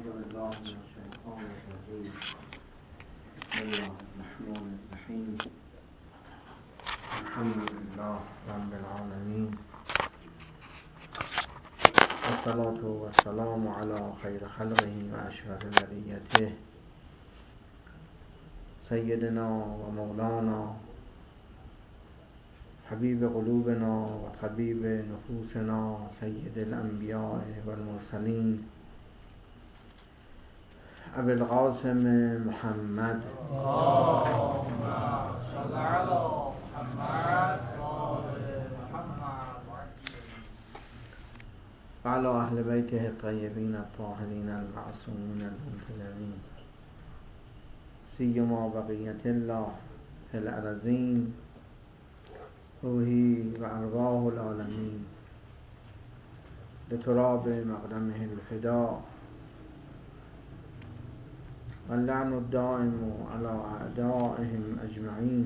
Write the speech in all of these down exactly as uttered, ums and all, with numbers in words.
بالله من الشيطان الرجيم. بسم الله الرحمن الرحيم. الحمد لله رب العالمين، والصلاة والسلام على خير خلقه وأشرف بريته سيدنا ومولانا حبيب قلوبنا وطبيب نفوسنا سيد الأنبياء والمرسلين أبي القاسم محمد اللهم صل على محمد وآل محمد وعلى أهل بيته الطيبين الطاهرين المعصومين المنتجبين سيما بقية الله في الأرضين روحي وأرواح العالمين لتراب مقدمه الفداء، واللعن الدائم على أعدائهم أجمعين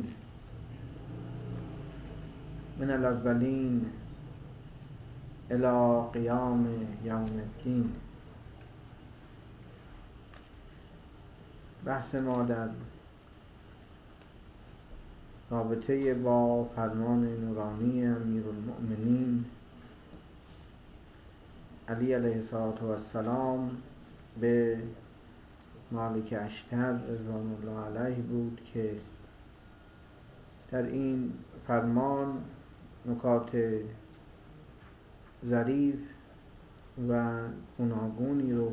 من الأولين إلى قيام يوم الدين. بحث ما در رابطه با فرمان نورانی امیرالمؤمنین علی علیه السلام به مالک اشتر رضوان الله علیه بود که در این فرمان نکات ظریف و گوناگونی رو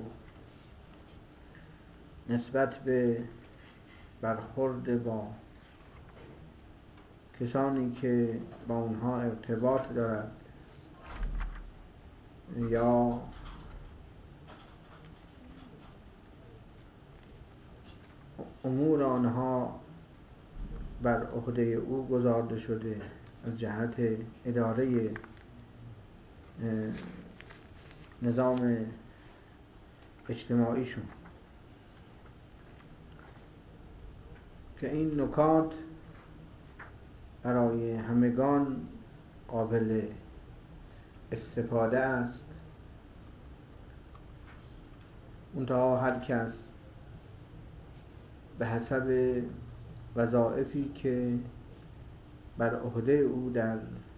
نسبت به برخورد با کسانی که با اونها ارتباط دارد یا امور آنها بر عهده او گذارده شده از جهت اداره نظام اجتماعیشون، که این نکات برای همگان قابل استفاده است. منتها هر کس به حسب وظایفی که بر عهده او در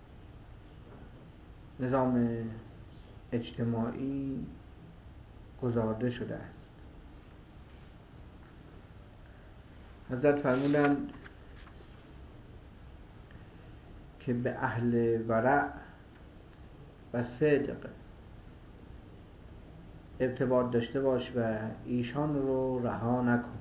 نظام اجتماعی گذارده شده است. حضرت فرمودند که به اهل ورع و صدق ارتباط داشته باش و ایشان رو رها نکن.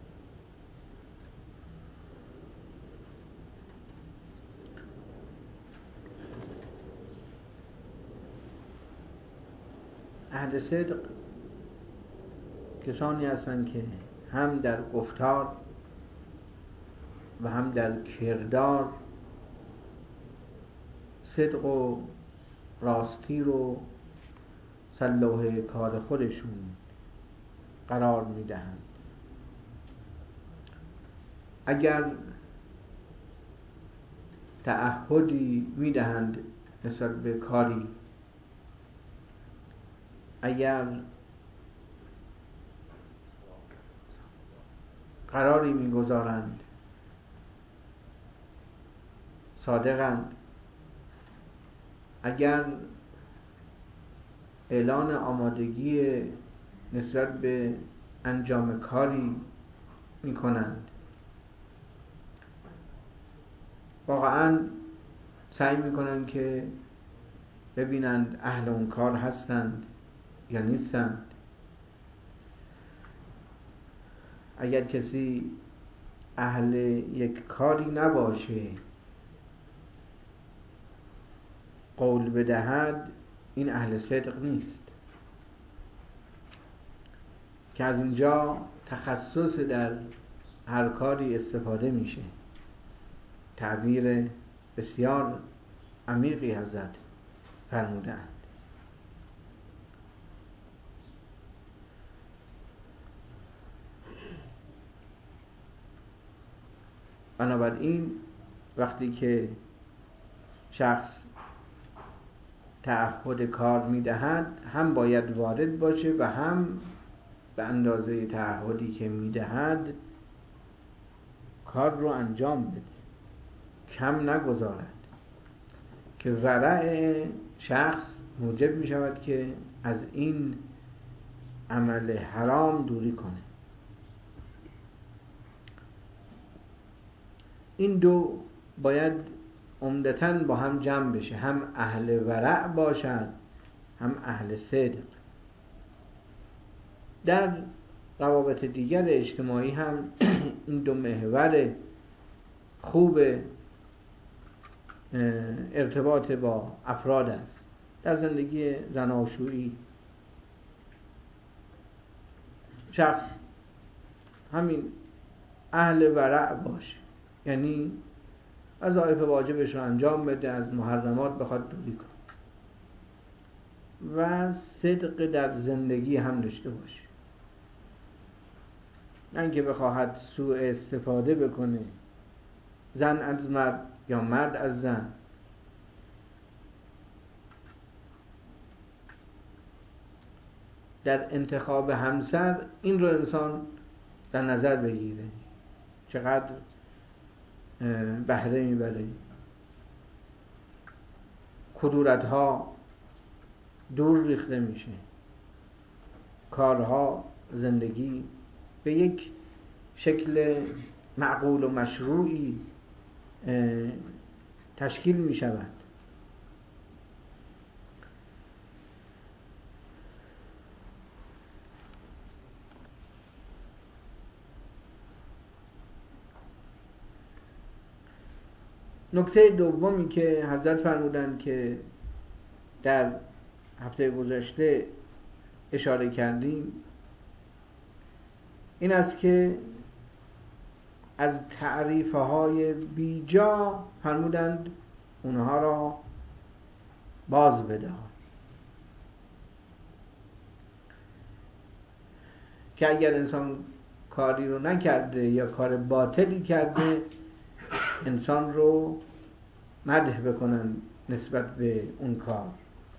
اهل صدق کسانی هستند که هم در گفتار و هم در کردار صدق و راستی رو سلوح کار خودشون قرار میدهند. اگر تعهدی میدهند نسبت به کاری، اگر قراری میگذارند صادقند، اگر اعلان آمادگی نسبت به انجام کاری میکنند، واقعا سعی میکنند که ببینند اهل اون کار هستند یا نیستند. اگر کسی اهل یک کاری نباشه قول بدهد، این اهل صدق نیست، که از اینجا تخصص در هر کاری استفاده میشه. تعبیر بسیار عمیقی حضرت فرمودند. بنابراین وقتی که شخص تعهد کار میدهد، هم باید وارد باشه و هم به اندازه تعهدی که میدهد کار رو انجام بده، کم نگذارد، که ورع شخص موجب می شود که از این عمل حرام دوری کنه. این دو باید عمدتاً با هم جمع بشه، هم اهل ورع باشد هم اهل صدق. در روابط دیگر اجتماعی هم این دو محور خوب ارتباط با افراد است. در زندگی زناشویی شخص همین اهل ورع باشه، یعنی وظایف واجبش رو انجام بده، از محرمات بخواد دوری کنه و صدق در زندگی هم داشته باشه، نه اینکه بخواهد سوء استفاده بکنه، زن از مرد یا مرد از زن. در انتخاب همسر این رو انسان در نظر بگیره، چقدر بهره میبره، کدورت‌ها دور ریخته میشه، کارها، زندگی به یک شکل معقول و مشروعی تشکیل می شود. نکته دومی که حضرت فرمودند که در هفته گذشته اشاره کردیم این است که از تعریفه های بیجا فرمودند اونها را باز بده، که اگر انسان کاری رو نکرده یا کار باطلی کرده انسان رو مدح بکنن نسبت به اون کار.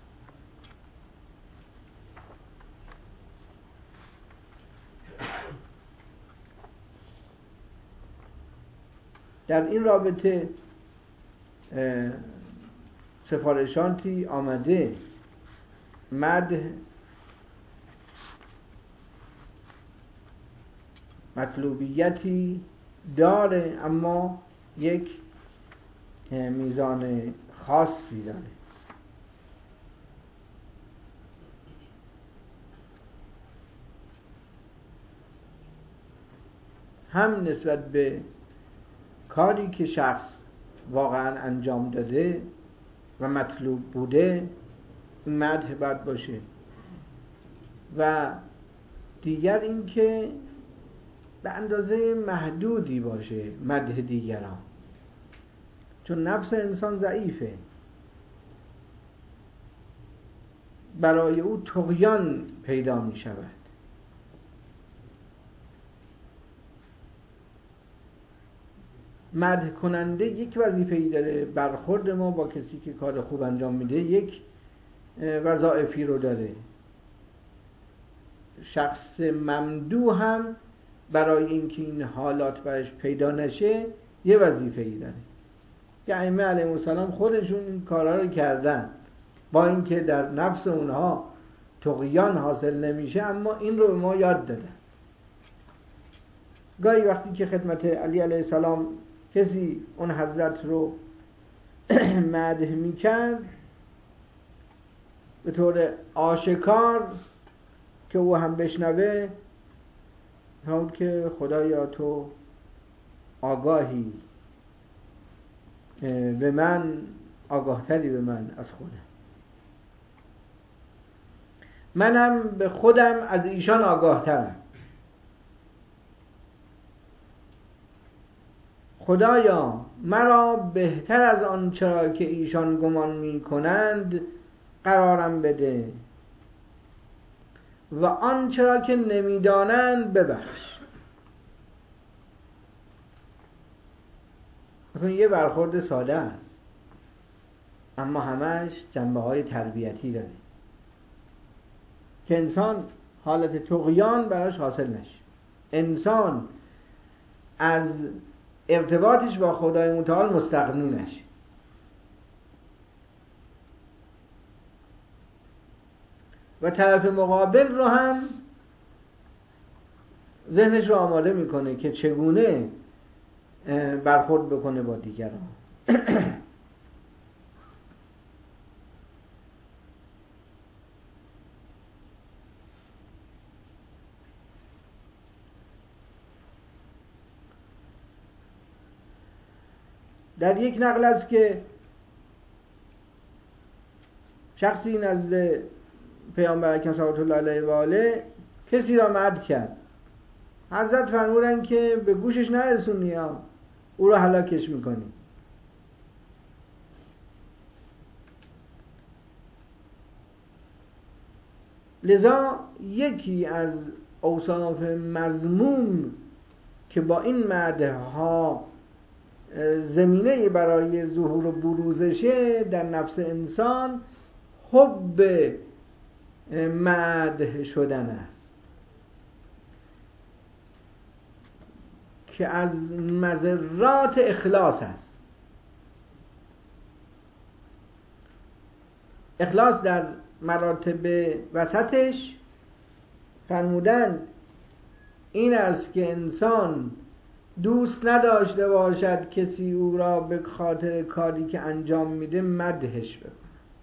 در این رابطه سفارشاتی آمده مدح مطلوبیتی داره، اما یک میزان خاصی داره. هم نسبت به کاری که شخص واقعا انجام داده و مطلوب بوده این مدح باید باشه، و دیگر این که به اندازه محدودی باشه مدح دیگران، چون نفس انسان ضعیفه، برای او طغیان پیدا می شود. مدح کننده یک وظیفه‌ای داره، برخورد ما با کسی که کار خوب انجام میده یک وظایفی رو داره. شخص ممدوح هم برای اینکه این حالات برش پیدا نشه یه وظیفه‌ای داره، که ائمه علیهم السلام خودشون این کارا رو کردن، با اینکه در نفس اونها طغیان حاصل نمیشه اما این رو به ما یاد دادن. گاهی وقتی که خدمت علی علیه السلام کسی اون حضرت رو مدح میکرد به طور آشکار که او هم بشنوه، همون که خدایا تو آگاهی به من، آگاهتری به من از خودم، منم به خودم از ایشان آگاهترم. خدایا مرا بهتر از آن چرا که ایشان گمان می کنند قرارم بده و آن چرا که نمیدانند ببخش. مثلا یه برخورد ساده است اما همش جنبه های تربیتی داره، که انسان حالت طغیان براش حاصل نشه. انسان از ارتباطش با خدای متعال مستغنی نشه. و طرف مقابل رو هم ذهنش رو آماده میکنه که چگونه برخورد بکنه با دیگران. در یک نقل است که شخصی نزد پیامبر اکرم صلی الله علیه و آله کسی را مدح کرد. حضرت فرمودند که به گوشش نرسونی، او را هلاکش میکنی. لذا یکی از اوصاف مذموم که با این مدح ها زمینه برای ظهور و بروزشه در نفس انسان حب مدح شدن است که از مضرات اخلاص است. اخلاص در مراتب وسطش فرمودند این است که انسان دوست نداشته باشد کسی او را به خاطر کاری که انجام میده مدحش بکنه.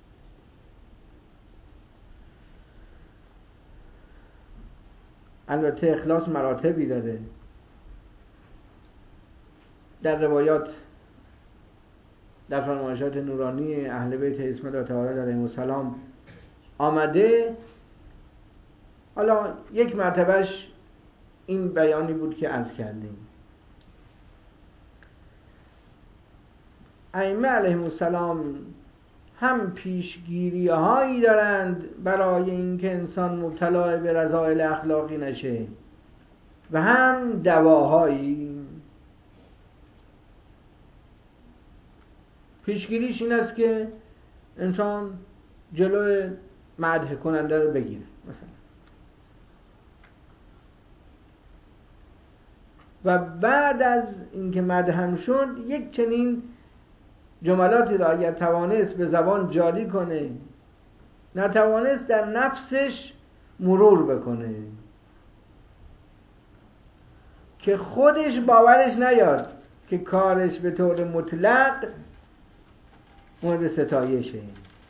البته اخلاص مراتبی داره. در روایات در فرمایشات نورانی اهل بیت اسم الله تعالی علیهم السلام آمده. حالا یک مرتبهش این بیانی بود که عرض کردیم. ائمه علیهم السلام هم پیشگیری هایی دارند برای اینکه انسان مبتلا به رذائل اخلاقی نشه و هم دواهایی. پیشگیریش این است که انسان جلوی مدح کننده رو بگیره. مثلا و بعد از اینکه مدحم شد یک چنین جملاتی را اگر توانست به زبان جاری کنه، نتوانست در نفسش مرور بکنه که خودش باورش نیاد که کارش به طور مطلق مورد ستایشه.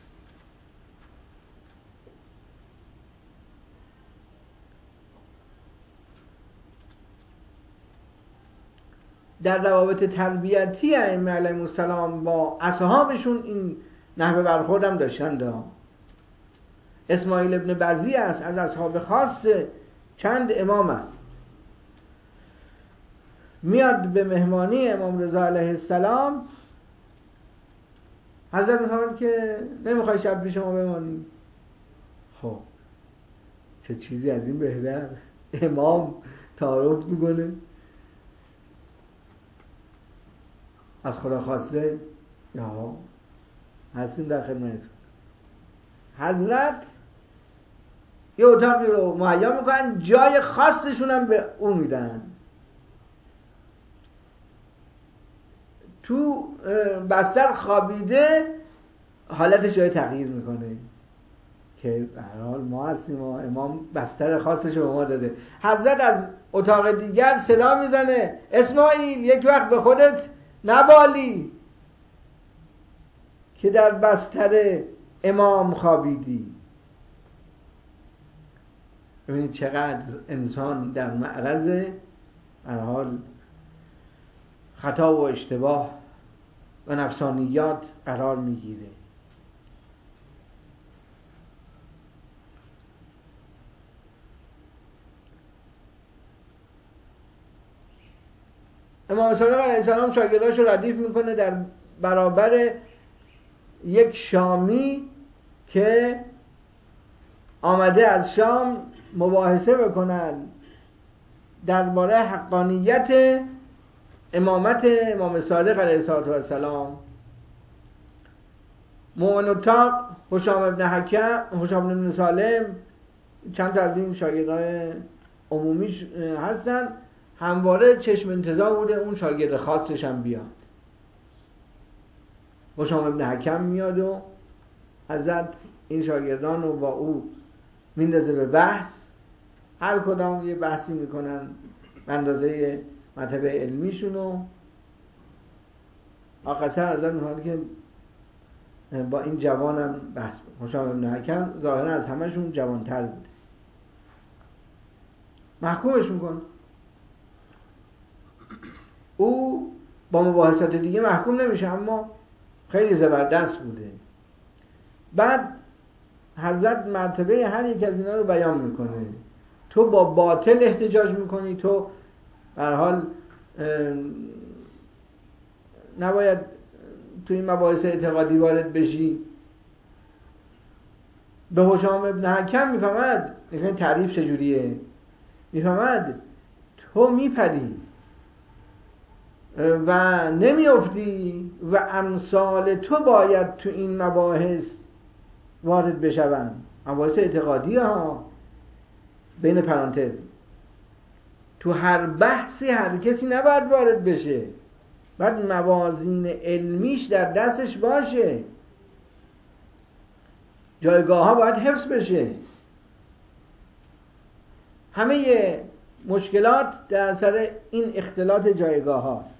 در روابط تربیتی ائمه علیهم السلام با اصحابشون این نحوه برخورد هم داشتند. اسماعیل ابن بزی است، از اصحاب خاص چند امام است. میاد به مهمانی امام رضا علیه السلام. حضرت میفرماید که نمیخوای شب پیش ما بمانی؟ خب چه چیزی از این بهتر؟ امام تعارف میکنه، از خدا خواسته یا هستیم در خدمتتون. حضرت یه اتاقی رو مهیا میکنن، جای خاصشون هم به اون میدن. تو بستر خوابیده حالتش جای تغییر میکنه که به هر حال ما هستیم و امام بستر خاصش رو به ما داده. حضرت از اتاق دیگر صدا میزنه اسماعیل یک وقت به خودت نبالی که در بستر امام خوابیدی. ببینید چقدر انسان در معرض به هر حال خطا و اشتباه و نفسانیات قرار میگیره. امام صادق علیه السلام شاگرداش رو ردیف میکنه در برابر یک شامی که آمده از شام مباحثه بکنن درباره حقانیت امامت امام صادق علیه السلام. مومن اتاق هشام ابن حکم، هشام ابن سالم چند تا از این شاگردای عمومیش هستن، همواره چشم انتظار بوده اون شاگرد خاصش هم بیاد. هشام ابن حکم میاد و حضرت این شاگردان رو با او میندازه به بحث، هر کدام یه بحثی میکنن به اندازه مرتبه علمیشون و آقاسر حضرت میخواد که با این جوانم بحث بود. هشام ابن حکم ظاهرا از همشون جوانتر بود، محکومش میکنه. او با مباحثات دیگه محکوم نمیشه، اما خیلی زبردست بوده. بعد حضرت مرتبه هر یک از اینا رو بیان میکنه. تو با باطل احتجاج میکنی، تو به هر حال نباید تو این مباحث اعتقادی وارد بشی. به هشام ابن حکم میفهمد، این تعریف چجوریه، میفهمد تو میپری و نمیافتی و امثال تو باید تو این مباحث وارد بشوند. مباحث اعتقادی ها، بین پرانتز تو هر بحثی هر کسی نباید وارد بشه، باید موازین علمیش در دستش باشه، جایگاه ها باید حفظ بشه. همه مشکلات در سر این اختلاط جایگاه هاست.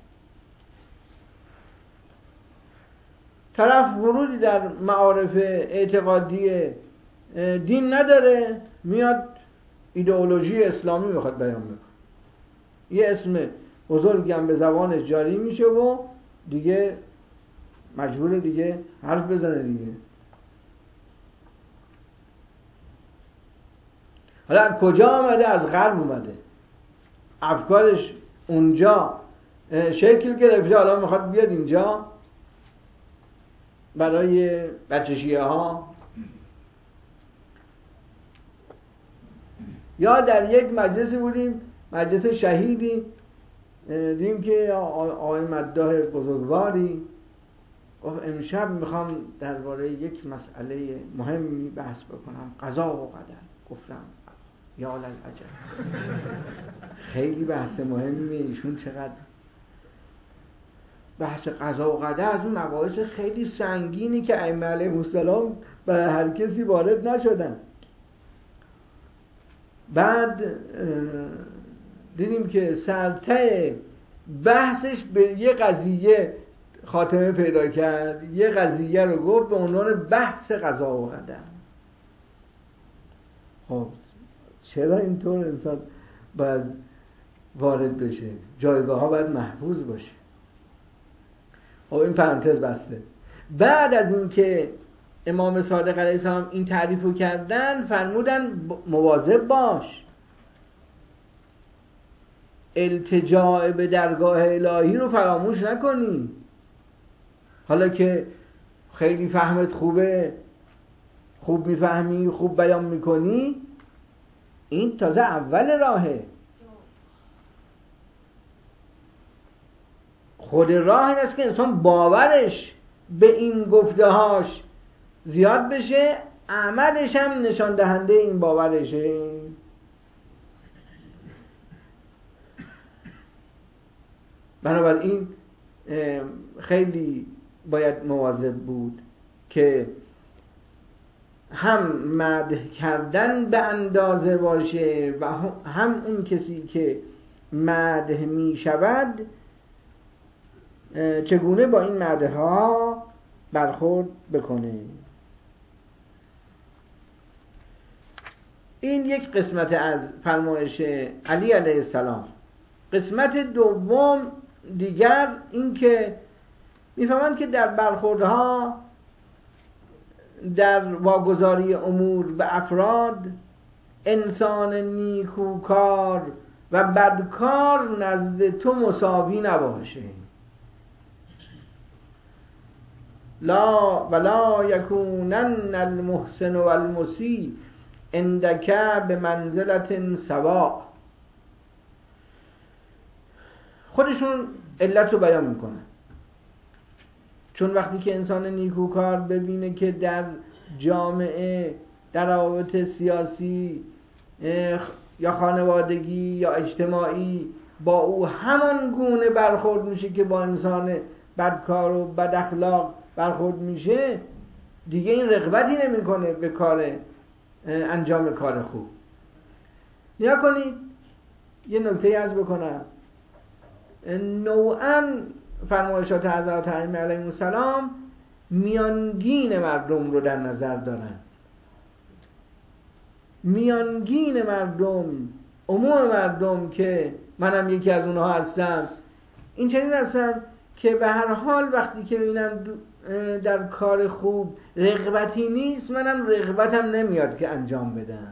طرف ورودی در معارف اعتقادی دین نداره، میاد ایدئولوژی اسلامی میخواد بیان بکنه، یه اسم بزرگی هم به زبانش جاری میشه و دیگه مجبور دیگه حرف بزنه دیگه. حالا از کجا آمده؟ از غرب اومده، افکارش اونجا شکل گرفته، حالا میخواد بیاد اینجا برای بچه شیعه ها. یا در یک مجلسی بودیم، مجلس شهیدی، دیدیم که آقای مداح بزرگواری گفت امشب میخوام درباره یک مسئله مهمی بحث بکنم، قضا و قدر. گفتم یا للعجب، خیلی بحث مهمیه. ایشون چقدر بحث قضا و قدر از اون مباحث خیلی سنگینی که ائمه علیهم السلام برای هر کسی وارد نشدن. بعد دیدیم که سرته بحثش به یه قضیه خاتمه پیدا کرد، یه قضیه رو گفت به عنوان بحث قضا و قدر. خب چرا اینطور انسان باید وارد بشه؟ جایگاه ها باید محفوظ باشه. خب این پرانتز بسته. بعد از این که امام صادق علیه السلام این تعریف رو کردن، فرمودن مواظب باش، التجاء به درگاه الهی رو فراموش نکنی. حالا که خیلی فهمت خوبه، خوب میفهمی، خوب بیان میکنی، این تازه اول راهه. خود راه این است که انسان باورش به این گفته‌هاش زیاد بشه، عملش هم نشان دهنده این باورشه. بنابراین خیلی باید مواظب بود که هم مدح کردن به اندازه باشه و هم اون کسی که مدح می شود چگونه با این مدح ها برخورد بکنه. این یک قسمت از فرمایش علی علیه السلام. قسمت دوم دیگر این که میفهمند که در برخوردها، در واگذاری امور به افراد، انسان نیکوکار و بدکار نزد تو مساوی نباشه. لا ولا یکونن المحسن والمسیء عندک بمنزلة سواء. خودشون علت رو بیان میکنن. چون وقتی که انسان نیکوکار ببینه که در جامعه در روابط سیاسی یا خانوادگی یا اجتماعی با او همان گونه برخورد میشه که با انسان بدکار و بد اخلاق برخورد میشه، دیگه این رغبتی نمیکنه به کار انجام کار خوب. نیا کنید یه نکته عرض بکنم، نوعاً فرمایشات حضرت ائمه علیهم السلام میانگین مردم رو در نظر دارن. میانگین مردم، عموم مردم که منم یکی از اونها هستم، این چنین هستم که به هر حال وقتی که ببینم در کار خوب رغبتی نیست، منم رغبتم نمیاد که انجام بدم.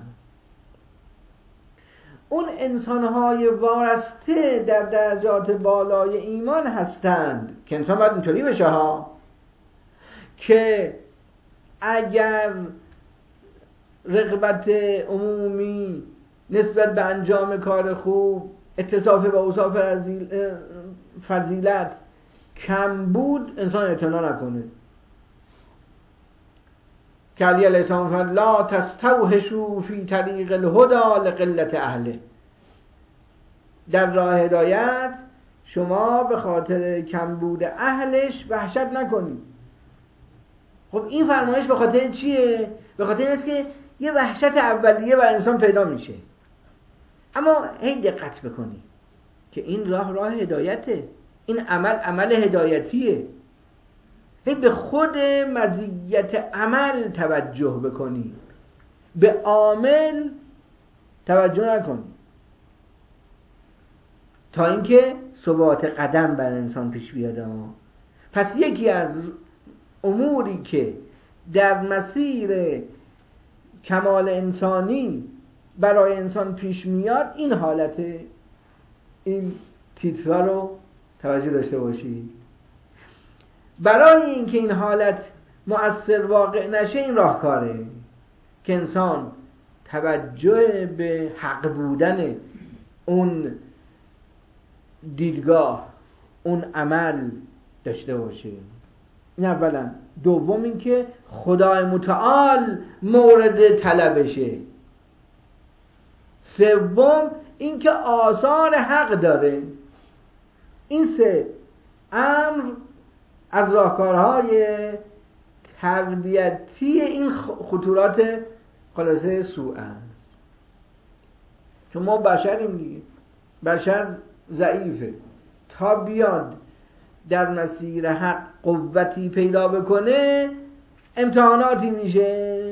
اون انسان‌های وارسته در درجات بالای ایمان هستند که انسان باید اینطوری بشه ها، که اگر رغبت عمومی نسبت به انجام کار خوب اتصاف به اوصاف فضیلت کم بود، انسان اعتنا نکنه. که علی علیه السلام فرمود لا تستوحشوا فی طریق الهدی لقلت اهله. در راه هدایت شما به خاطر کمبود اهلش وحشت نکنید. خب این فرمایش به خاطر چیه؟ به خاطر این است که یه وحشت اولیه بر انسان پیدا میشه. اما هی دقت بکنی که این راه راه هدایته، این عمل عمل هدایتیه. هی به خود مزیت عمل توجه بکنی، به عامل توجه نکنی، تا اینکه ثبات قدم بر انسان پیش بیاد. پس یکی از اموری که در مسیر کمال انسانی برای انسان پیش میاد این حالته. این تیترها رو توجه داشته باشید. برای اینکه این حالت مؤثر واقع نشه، این راهکاره که انسان توجه به حق بودن اون دیدگاه، اون عمل داشته باشه. این اولا. دوم این که خدای متعال مورد طلبشه. سوم این که آثار حق داره. این سه امر از راهکارهای تربیتی این خطورات خلاصه سوء است. چون ما بشریم دیگه، بشر ضعیفه، تا بیاد در مسیر حق قوتی پیدا بکنه امتحاناتی میشه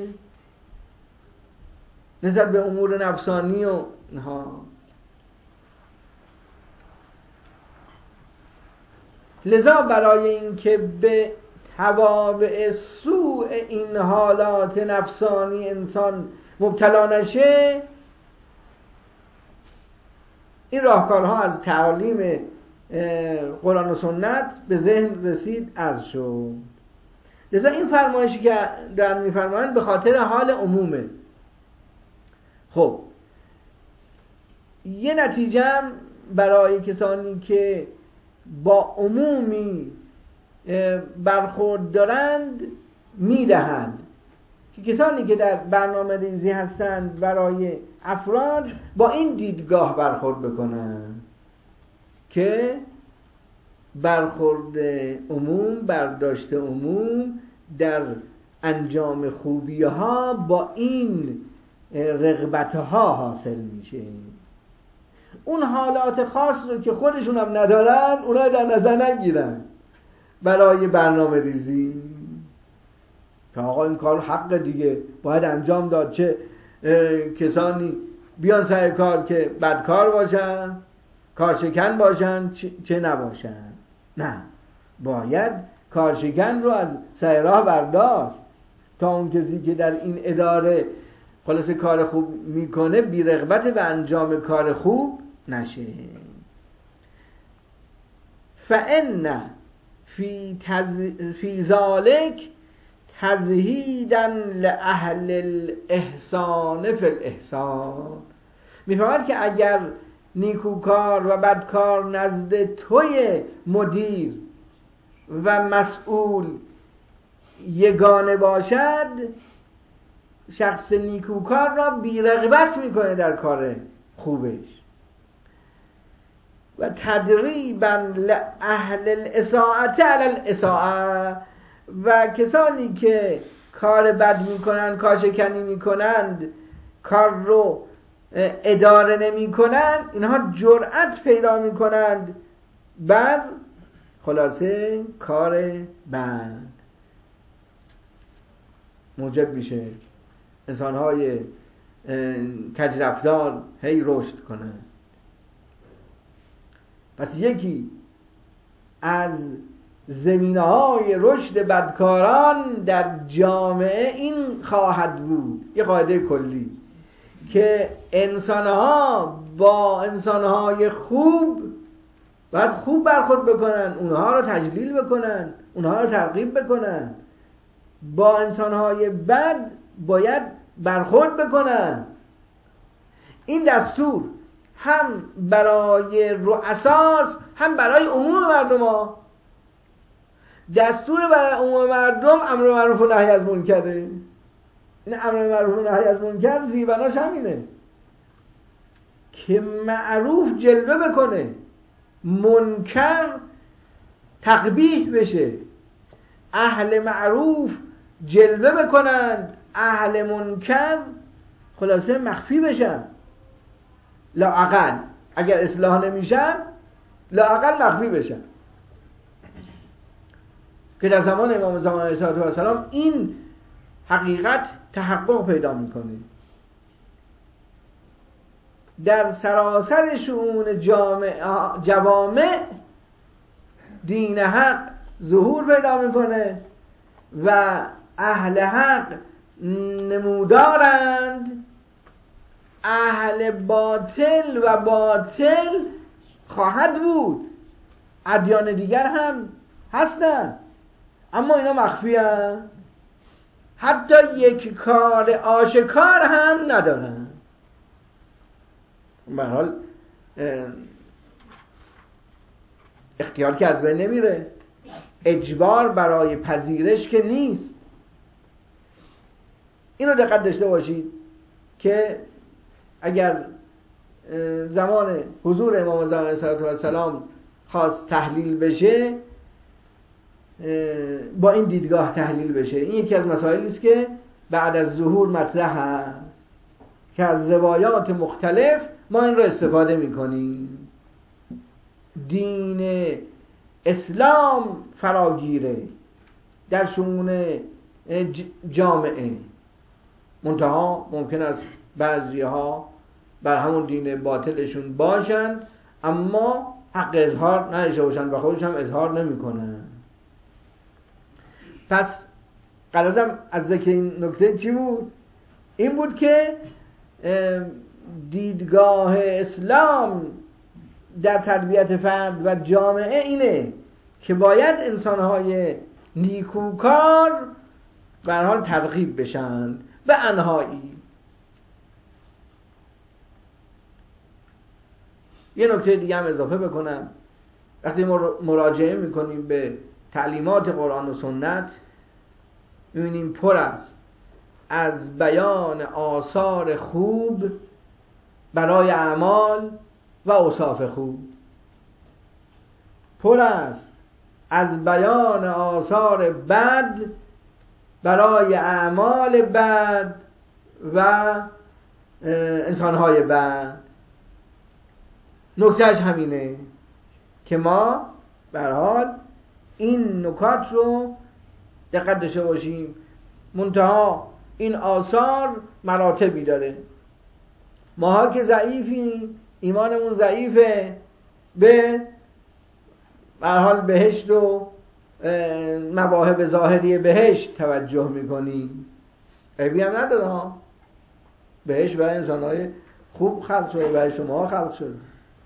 نسبت به امور نفسانی و ها. لذا برای اینکه به توابع سوء این حالات نفسانی انسان مبتلا نشه، این راهکارها از تعالیم قرآن و سنت به ذهن رسید عرض شد. لذا این فرمایشی که در میفرمایند به خاطر حال عمومه. خب یه نتیجه برای کسانی که با عمومی برخورد دارند میدهند که کسانی که در برنامه ریزی هستند برای افراد با این دیدگاه برخورد بکنند که برخورد عموم، برداشت عموم در انجام خوبی ها با این رغبت ها حاصل میشه. اون حالات خاص رو که خودشون هم ندارن اونا در نظر نگیرن برای برنامه ریزی که آقا این کار حق دیگه باید انجام داد، چه کسانی بیان سر کار که بدکار باشن، کارشکن باشن، چه نباشن. نه، باید کارشکن رو از سر راه برداشت تا اون کسی که در این اداره خلاصه کار خوب میکنه بی رغبت به انجام کار خوب نشه. فإن فی تز... فی ذالک تزهیداً لأهل الاحسان فی الاحسان. میفهمد که اگر نیکوکار و بدکار نزد توی مدیر و مسئول یگانه باشد، شخص نیکوکار را بی‌رغبت میکنه در کار خوبش. و تدریبا لأهل الاساءة علی الاساءة، و کسانی که کار بد میکنن، کارشکنی میکنند، کار رو اداره نمیکنند، اینها جرأت پیدا میکنند بر خلاصه کار بد. موجب میشه انسانهای کجرفتار هی رشد کنند. پس یکی از زمینه‌های رشد بدکاران در جامعه این خواهد بود، یه قاعده کلی، که انسانها با انسانهای خوب باید خوب برخورد بکنن، اونها رو تجلیل بکنن، اونها رو ترغیب بکنن. با انسانهای بد باید برخورد بکنن. این دستور هم برای رؤساست هم برای عموم مردم ها. دستور برای عموم مردم امر معروف و نهی از منکره. این امر معروف و نهی از منکر زیبناش همینه که معروف جلوه بکنه، منکر تقبیح بشه. اهل معروف جلوه بکنند، اهل منکر خلاصه مخفی بشن. لااقل اگر اصلاح نمیشن لااقل مخفی بشن، که در زمان امام زمان علیه السلام این حقیقت تحقق پیدا میکنه. در سراسر شؤون جوامع دین حق ظهور پیدا میکنه و اهل حق نمودارند، اهل باطل و باطل خواهد بود. ادیان دیگر هم هستن اما اینا مخفی هستند، حتی یک کار آشکار هم ندارن. به هر حال اختیار که از بین نمیره، اجبار برای پذیرش که نیست. اینو دقت داشته باشید که اگر زمان حضور امام زمان علیه السلام خواست تحلیل بشه، با این دیدگاه تحلیل بشه. این یکی از مسائلی است که بعد از ظهور مطرح هست که از روایات مختلف ما این رو استفاده میکنیم. دین اسلام فراگیره در شؤون جامعه، منتها ممکن است بعضی ها بر همون دین باطلشون باشند اما حق اظهار نداشته باشند و خودشون هم اظهار نمیکنن. پس غرضم از ذکر این نکته چی بود؟ این بود که دیدگاه اسلام در تربیت فرد و جامعه اینه که باید انسانهای نیکوکار به هر حال ترغیب بشن به انهایی. یه نکته دیگه هم اضافه بکنم. وقتی ما مراجعه میکنیم به تعلیمات قرآن و سنت میبینیم پر است از بیان آثار خوب برای اعمال و اوصاف خوب، پر است از بیان آثار بد برای اعمال بد و انسانهای بد. نکتهش همینه که ما به هر حال این نکات رو دقت داشته باشیم. منتها این آثار مراتبی داره. ماها که ضعیفیم، ایمانمون ضعیفه، به به هر حال بهشت و مواهب ظاهری بهشت توجه میکنیم. عیبی هم نداره ها، بهشت برای انسانهای خوب خلق شده، برای شما خلق شده.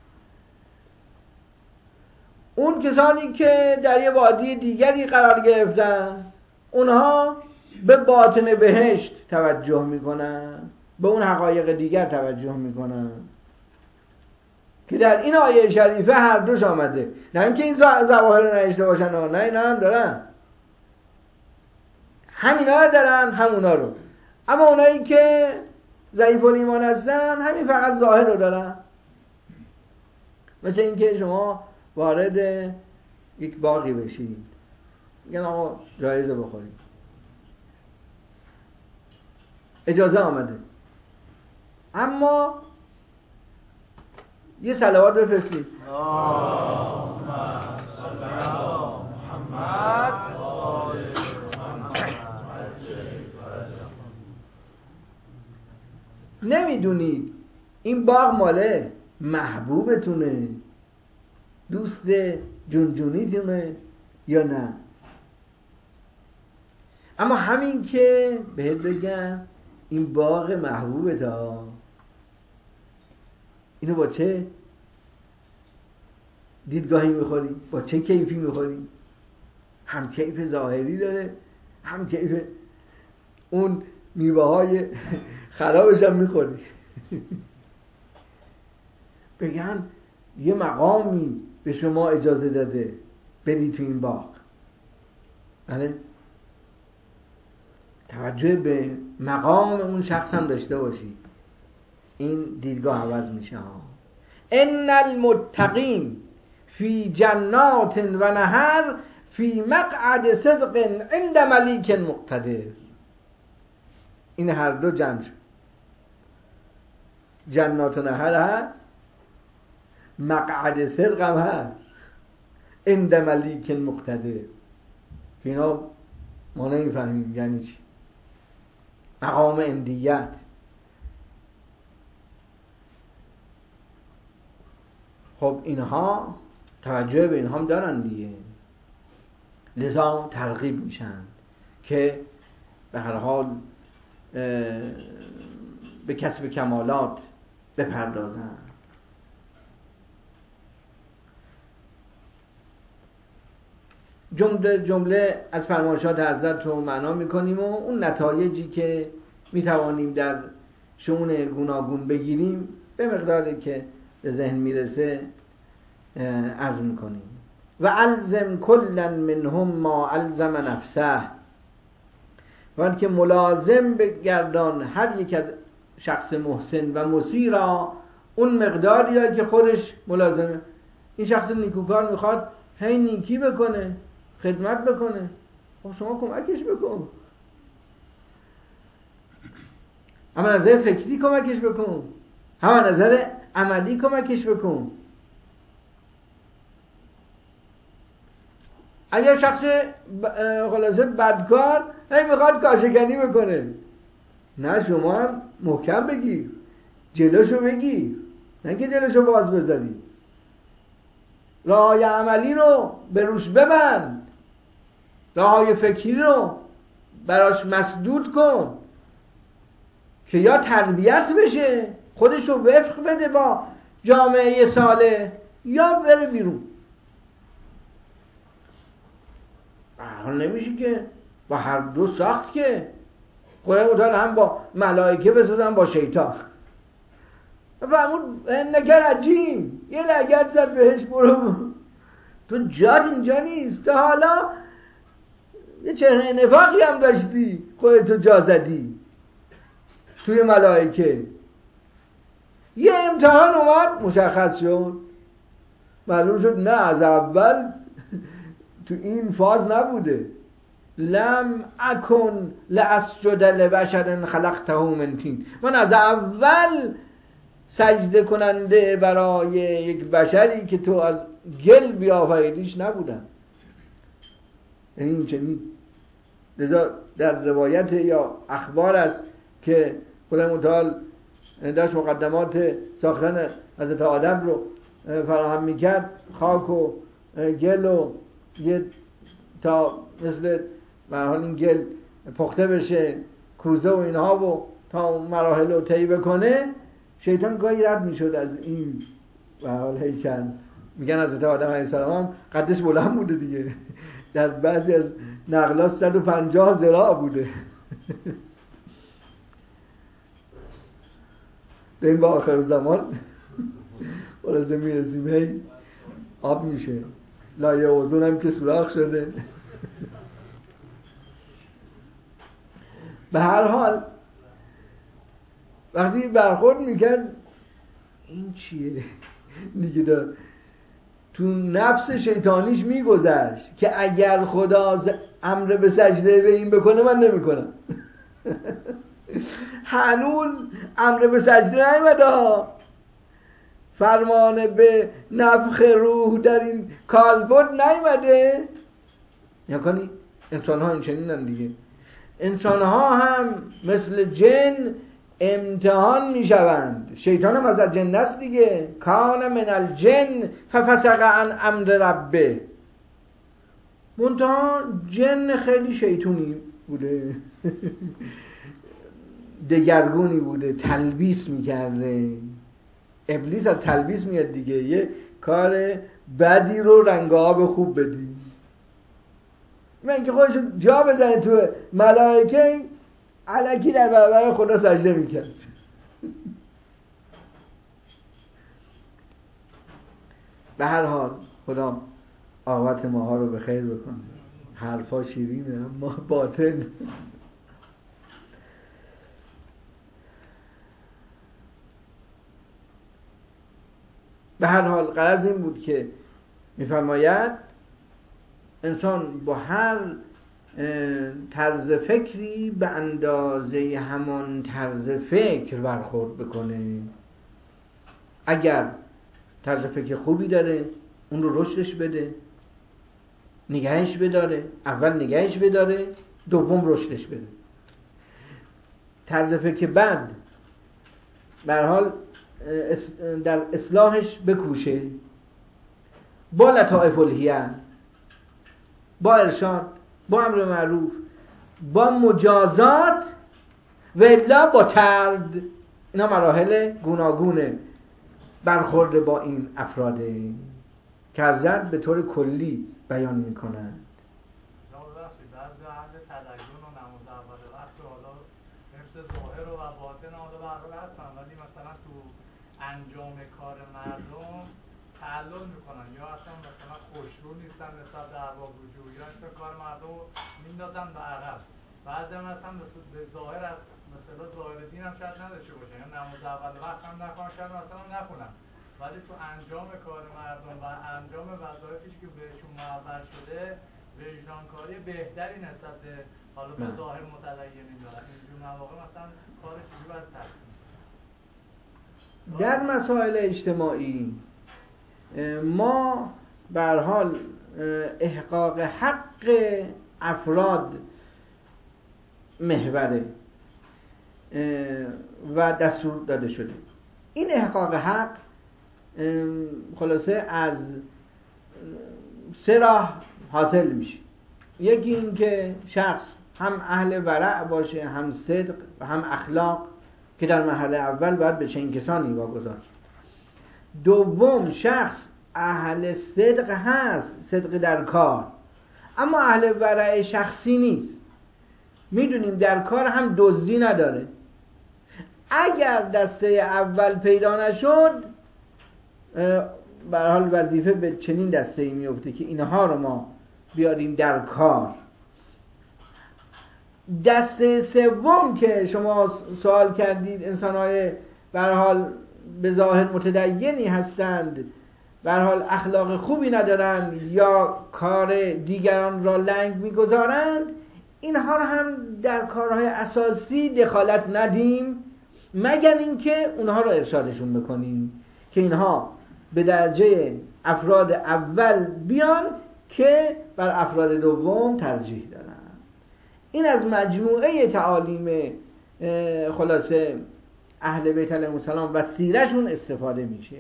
اون کسانی که در یه وادی دیگری قرار گرفتن اونها به باطن بهشت توجه میکنن، به اون حقایق دیگر توجه میکنن که در این آیه شریفه هر دوش آمده. نه اینکه این ظواهر رو نداشته باشن، نه اینا هم دارن، هم اینا رو دارن هم اونا رو، اما اونایی که ضعیف الایمان هستن همین فقط ظاهر رو دارن. مثل اینکه شما وارد یک باغی بشید، میگن آقا جایزه بخورید، اجازه آمده، اما یه صلوات بفرستید اللهم صل علی محمد و آل محمد. نمیدونید این باغ ماله محبوبتونه، دوست جونجونیتونه یا نه. اما همین که بهت بگن این باغ محبوبت ها، اینو با چه دیدگاهی میخوری؟ با چه کیفی میخوری؟ هم کیف ظاهری داره، هم کیف اون میوه های خرابش هم میخوری. بگن یه مقامی به شما اجازه داده بری تو این باغ، بله؟ توجه به مقام اون شخص هم داشته باشی، این دیدگاه عوض میشه ها. ان المتقین فی جنات و نهر فی مقعد صدق عند ملیک مقتدر. این هر دو جمع شد، جنات و نهر هست، مقعد صدق هم هست، عند ملیک مقتدر. که اینا ما نمیفهمیم یعنی چی. مقام اندیت. خب اینها توجه به اینها هم دارن دیگه، لذا ترغیب میشن که به هر حال به کسب کمالات بپردازن. جمله جمله از فرمایشات حضرت رو معنا میکنیم و اون نتایجی که میتوانیم در شؤون گوناگون بگیریم به مقداری که به ذهن میرسه عرض میکنیم. و الزم کلا منهم ما الزم نفسه، وقتی که ملازم بگردان هر یک از شخص محسن و مسیع را اون مقداری را که خودش ملازمه. این شخص نیکوکار میخواد هی نیکی بکنه، خدمت بکنه، خب شما کمکش بکن. اما نظر فکری کمکش بکن، اما نظر عملی کمکش بکن. اگر شخص خلاصه بدکار هی میخواد کاشکنی بکنه، نه شما هم محکم بگیر، جلوشو بگیر، نه که جلوشو باز بذاری. راههای عملی رو به روش ببند، راههای فکری رو براش مسدود کن که یا تربیت بشه، خودشو وفق بده با جامعه صالح، یا بره بیرون. حال نمیشه که با هر دو ساخت که خدا متعال هم با ملائکه بسازن با شیطان. فرمود نگر عجیم، یه لگد زد بهش، برو تو جات اینجا نیست. تا حالا یه چهره نفاقی هم داشتی، خودتو جا زدی توی ملائکه. یه امتحان اومد مشخص شد، معلوم شد نه از اول تو این فاز نبوده. لم اکن لاسجد لبشر خلقته من طین، من از اول سجده کننده برای یک بشری که تو از گل بیافریدیش نبودم. این چنین لذا در روایت یا اخبار است که خدای متعال داشت مقدمات ساختن حضرت آدم رو فراهم میکرد، خاک و گل و یه تا مثل مرحال این گل پخته بشه، کوزه و اینها و تا اون مراحل رو طی بکنه. شیطان گاهی رد میشد از این مرحال هیکل. میگن حضرت آدم علیه السلام هم قدش بلند بوده دیگه، در بعضی از نقلات صد و پنجاه ذراع بوده. به این با آخر زمان خلاصه میرسیم هی آب میشه، لایه اوزون هم که سوراخ شده. به هر حال وقتی برخورد میکرد این چیه دیگه دار تو نفس شیطانیش میگذشت که اگر خدا امر به سجده به این بکنه من نمیکنم. هنوز امر به سجده نیومده، فرمان به نفخ روح در این کالبد نیومده. یا کنی انسان ها این چنینن دیگه. انسان ها هم مثل جن امتحان می شوند. شیطان هم از جن است دیگه. کان من الجن ففسق عن امر ربه. منتها جن خیلی شیطونی بوده، دگرگونی بوده، تلبیس میکرده. ابلیس از تلبیس میاد دیگه، یه کار بدی رو رنگ آب خوب بدی. من که خودش جا بزنه تو ملائکه، الکی در برابر خدا سجده میکرد. به هر حال خدا عاقبت ماها رو به خیر بکنه. حرفا شیرینه اما باطن. به هر حال غرض این بود که میفرماید انسان با هر طرز فکری به اندازه همان طرز فکر برخورد بکنه. اگر طرز فکر خوبی داره اون رو رشدش بده، نگهش بداره. اول نگهش بداره، دوم رشدش بده. طرز فکر بد به هر حال در اصلاحش بکوشه، با لطائف الهیه، با ارشاد، با امر معروف، با مجازات و الا با طرد. اینا مراحل گوناگونه برخورد با این افراده که حضرت به طور کلی بیان میکنن. بعضی اهل تدین و نماز اول وقت حالا حفظ ظاهر و باطن حالا به هر حال هستن، ولی مثلا تو انجام کار مردم تعلل میکنن یا اصلا مثلا خوشرو نیستن نسبت به ارباب رجوع، یا اصلا کار مردم رو میندازن به عقب. بعضی هم اصلا به ظاهر از مثلا ظاهر دین هم شاید نداشته باشن، یا نماز اول وقت هم نخونن، شاید مثلا نخونن، ولی تو انجام کار مردم و انجام وظایفی که بهشون معول شده وجدانکاری بهتری نسبت به حالا به ظاهر متدینین دارن. اینجور مواقع مثلا کارش چجوری باید تقسیم؟ در مسائل اجتماعی ما به هر حال احقاق حق افراد محوره و دستور داده شده. این احقاق حق خلاصه از سه راه حاصل میشه. یکی این که شخص هم اهل ورع باشه، هم صدق و هم اخلاق، که در مرحله اول باید به چنین کسانی واگذار شد. دوم شخص اهل صدق هست، صدق در کار، اما اهل ورع شخصی نیست. میدونیم در کار هم دزدی نداره. اگر دسته اول پیدا نشد به هر حال وظیفه به چنین دسته‌ای میفته که اینها رو ما بیاریم در کار. دسته سوم که شما سوال کردید، انسان‌های به هر حال به ظاهر متدینی هستند، به هر حال اخلاق خوبی ندارند یا کار دیگران را لنگ می‌گذارند، اینها رو هم در کارهای اساسی دخالت ندیم مگر اینکه اونها رو ارشادشون بکنیم که اینها به درجه افراد اول بیان که بر افراد دوم ترجیح دارن. این از مجموعه تعالیم خلاصه اهل بیت علیهم السلام و سیرشون استفاده میشه.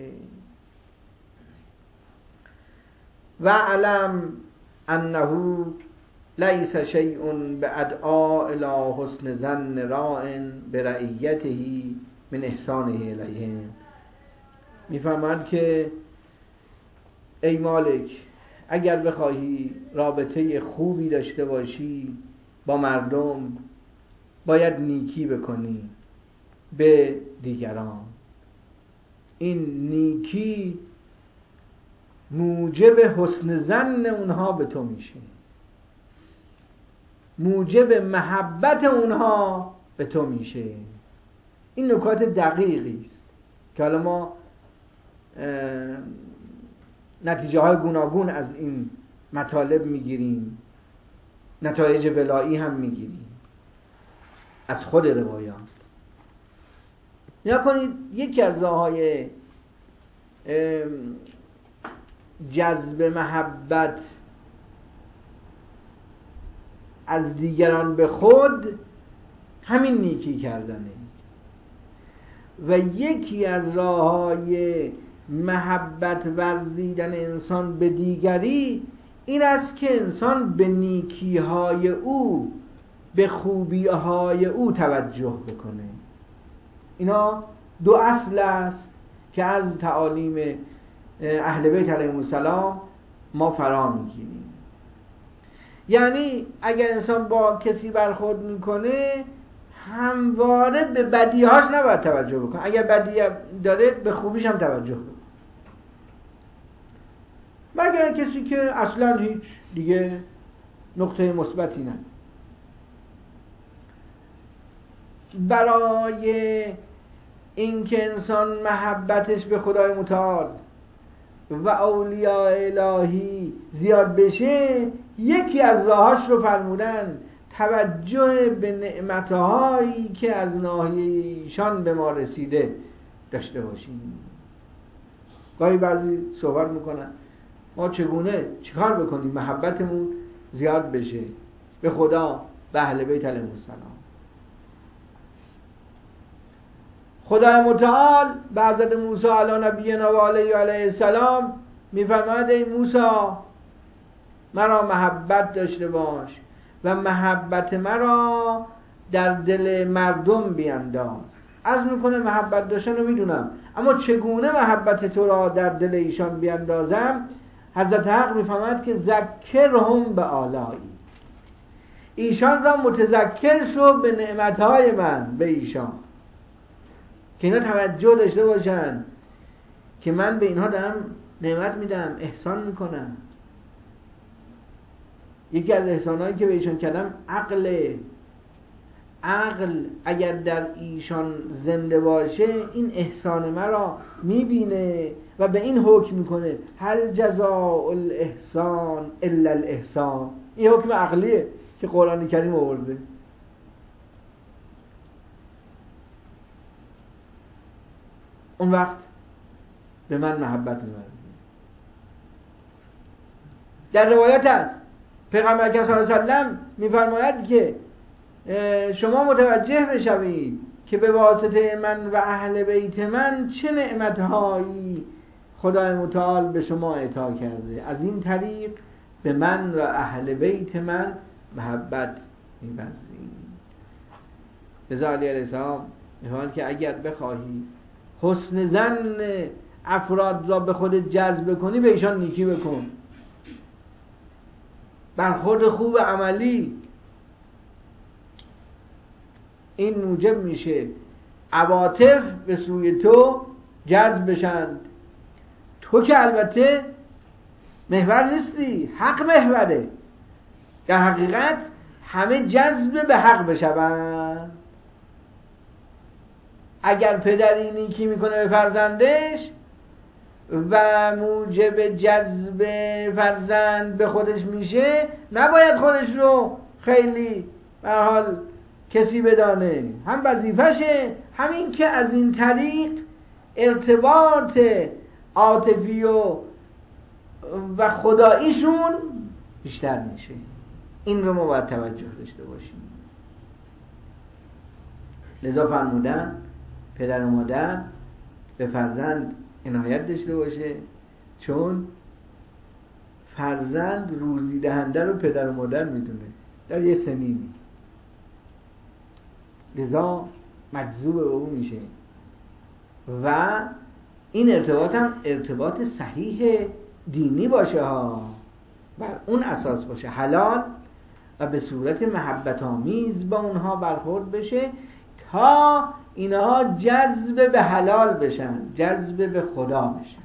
و علم انه لیس شیء بادعا الی حسن ظن راء برعیته من احسانه الیهم. میفهمند که ای مالک، اگر بخواهی رابطه خوبی داشته باشی با مردم باید نیکی بکنی به دیگران. این نیکی موجب حسن ظن اونها به تو میشه، موجب محبت اونها به تو میشه. این نکات دقیقی است که حالا ما نتیجه های گوناگون از این مطالب میگیریم، نتایج ولایی هم میگیریم از خود روایات. نیا کنید یکی از راه‌های جذب محبت از دیگران به خود همین نیکی کردنه و یکی از راه‌های محبت ورزیدن انسان به دیگری این است که انسان به نیکی‌های او، به خوبی‌های او توجه بکنه. اینا دو اصل است که از تعالیم اهل بیت علیهم السلام ما فرا میگیریم. یعنی اگر انسان با کسی برخورد میکنه همواره به بدیهاش نباید توجه بکنه، اگر بدی داره به خوبیش هم توجه بکنه، مگر کسی که اصلا هیچ دیگه نقطه مثبتی نداره. برای اینکه انسان محبتش به خدای متعال و اولیاء الهی زیاد بشه یکی از راهاش رو فرمودن توجه به نعمتهایی که از ناحیه ایشان به ما رسیده داشته باشیم. گاهی بعضی صحبت میکنن ما چگونه چیکار بکنیم محبتمون زیاد بشه به خدا، به اهل بیت علیهم السلام. خدای متعال به حضرت موسی علی نبینا و علیه علیه السلام میفرماید ای موسی مرا محبت داشته باش و محبت مرا در دل مردم بینداز. عرض میکنه محبت داشتن رو میدونم، اما چگونه محبت تو را در دل ایشان بیندازم؟ حضرت حق میفرماید که ذکرهم به آلایی، ایشان را متذکر شو به نعمتهای من به ایشان، که اینا توجه داشته باشن که من به اینها دارم نعمت میدم، احسان میکنم. یکی از احسانهایی که به ایشان کردم عقل عقل اگر در ایشان زنده باشه این احسان مرا میبینه و به این حکم میکنه هل جزاء الاحسان الا الاحسان. این حکم عقلیه که قرآن کریم آورده. اون وقت به من محبت می‌ورزه. در روایت است پیغمبر صلی الله علیه و سلم می‌فرماید که شما متوجه بشوید که به واسطه من و اهل بیت من چه نعمت‌هایی خدای متعال به شما عطا کرده، از این طریق به من و اهل بیت من محبت می‌ورزید. لذا علی علیه السلام می‌فرماید که اگر بخواهی حسن ظن افراد را به خود جذب کنی به ایشان نیکی بکن، برخورد خوب عملی. این موجب میشه عواطف به سوی تو جذب بشن. تو که البته محور نیستی، حق محوره. در حقیقت همه جذب به حق بشون. اگر پدری نیکی میکنه به فرزندش و موجب جذب فرزند به خودش میشه، نباید خودش رو خیلی به هر حال کسی بدانه، هم وظیفشه، همین که از این طریق ارتباط عاطفی و و خداییشون بیشتر میشه. این رو ما باید توجه داشته باشیم. لذا فرمودن پدر و مادر به فرزند عنایت داشته باشه، چون فرزند روزی دهنده رو پدر و مادر میدونه در یه سنینی، لذا مجذوب به او میشه و این ارتباط هم ارتباط صحیح دینی باشه ها، بر اون اساس باشه، حلال و به صورت محبت آمیز با اونها برخورد بشه تا اینها جذب به حلال بشن، جذب به خدا بشن.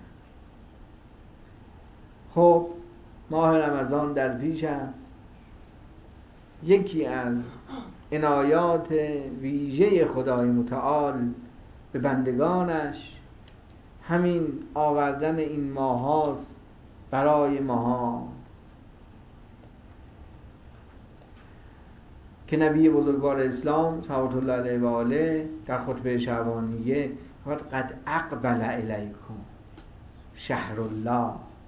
خب ماه رمضان در پیش است. یکی از عنایات ویژه خدای متعال به بندگانش همین آوردن این ماه هاست برای ماها که نبی بزرگوار اسلام صلوات الله علیه و آله در خطبه شعبانیه فقط قد اقبل الیکم شهر الله،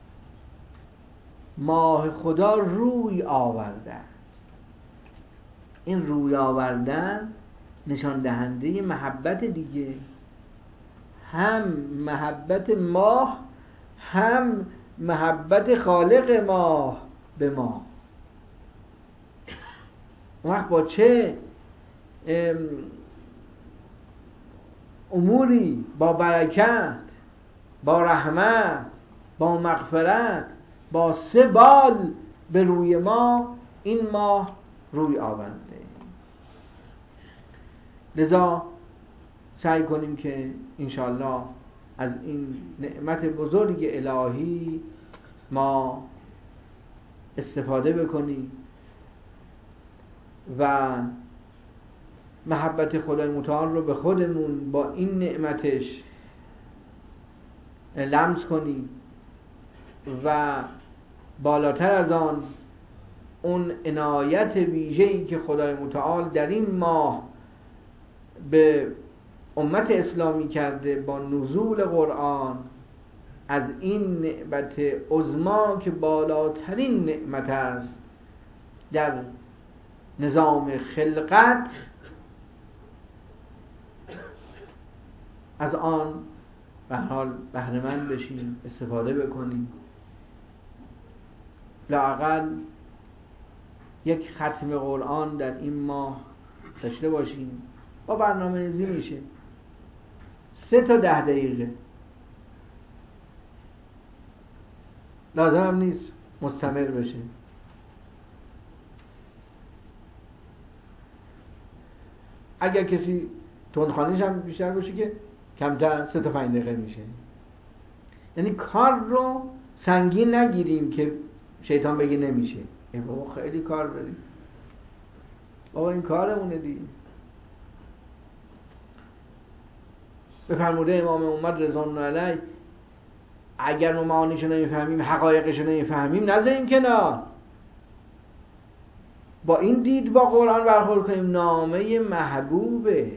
ماه خدا روی آورده است. این روی آوردن نشان دهنده محبت دیگه، هم محبت ماه هم محبت خالق ماه به ما. اون وقت با چه اموری، با برکت، با رحمت، با مغفرت، با سه بال به روی ما این ماه روی آورده. لذا سعی کنیم که انشاءالله از این نعمت بزرگ الهی ما استفاده بکنیم و محبت خدای متعال رو به خودمون با این نعمتش لمس کنیم و بالاتر از آن اون عنایت ویژه‌ای که خدای متعال در این ماه به امت اسلامی کرده با نزول قرآن، از این نعمت عظما که بالاترین نعمت است در نظام خلقت، از آن به حال بهره مند بشیم، استفاده بکنیم. لااقل یک ختم قرآن در این ماه داشته باشیم. با برنامه‌ریزی میشه، سه تا ده دقیقه، لازم هم نیست مستمر بشه. اگر کسی تندخوانیش هم بیشتر باشه که کمتر، سه تا پنج دقیقه میشه. یعنی کار رو سنگین نگیریم که شیطان بگه نمیشه. ای بابا خیلی کار داریم، بابا این کارمونه دیگه. به فرموده امام امت رضوان الله علیه، اگر ما معانیشو نمیفهمیم، حقایقشو نمیفهمیم، نذاریم کنار، با این دید با قرآن برخورد کنیم. نامه محبوبه،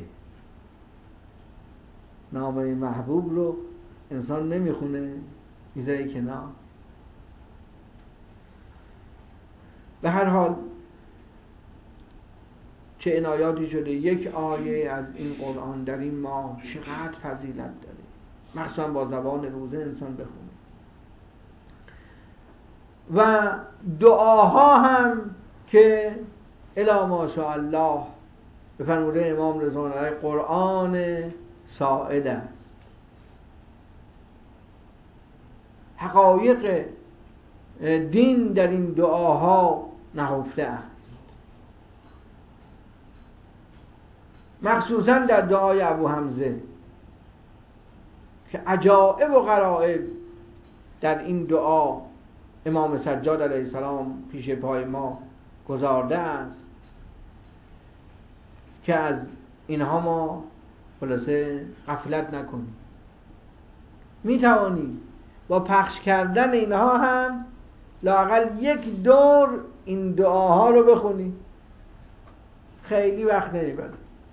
نامه محبوب رو انسان نمیخونه، میذاره کنار. به هر حال چه عنایاتی شده، یک آیه از این قرآن در این ماه چقدر فضیلت داره، مخصوصا با زبان روزه انسان بخونه. و دعاها هم که الا ماشاءالله به فرموده امام رضوان الله قرآن ساعد است. حقایق دین در این دعاها نهفته است، مخصوصا در دعای ابو حمزه که عجائب و غرائب در این دعا امام سجاد علیه السلام پیش پای ما گذارده است که از اینها ما خلاصه غفلت نکنیم. می توانیم با پخش کردن اینها هم لااقل یک دور این دعاها رو بخونیم، خیلی وقت نمیبره.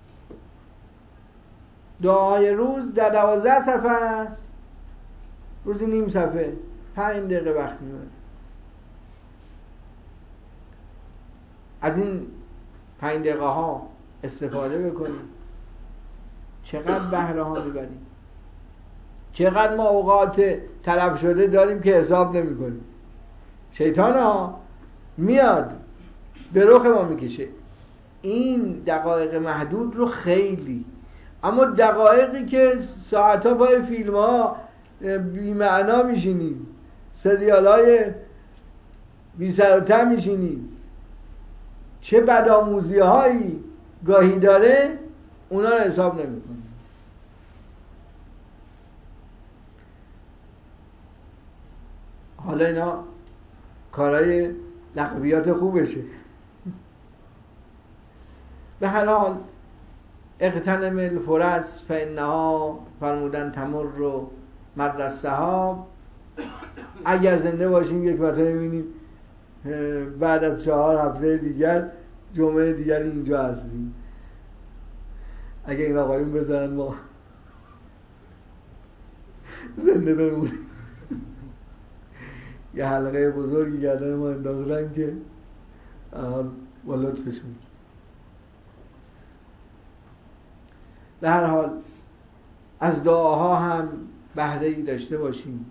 دعای روز در دوازده صفحه است، روزی نیم صفحه، پنج دقیقه وقت میبره. از این پنج دقیقه ها استفاده بکنیم، چقدر بهره ها میبریم. چقدر ما اوقات تلف شده داریم که حساب نمی کنیم. شیطان ها میاد به رخ ما میکشه این دقایق محدود رو خیلی، اما دقایقی که ساعت ها پای فیلم ها بی معنا میشینیم، سریال های بی سر و ته میشینیم، چه بدآموزی هایی گاهی داره، اونا رو حساب نمی کنیم. حالا اینا کارهای لغویات خوبشه. به هر حال اغتنم الفرص فانها فرمودن تمر رو مر السحاب. اگر زنده باشیم یک مرتبه می‌بینیم بعد از چهار هفته دیگر جمعه دیگر اینجا هستیم. اگه این آقایون بزنن ما زنده بمونیم. یه حلقه بزرگی گردن ما انداختن که با لطفشون. به هر حال از دعاها هم بهره‌ای داشته باشیم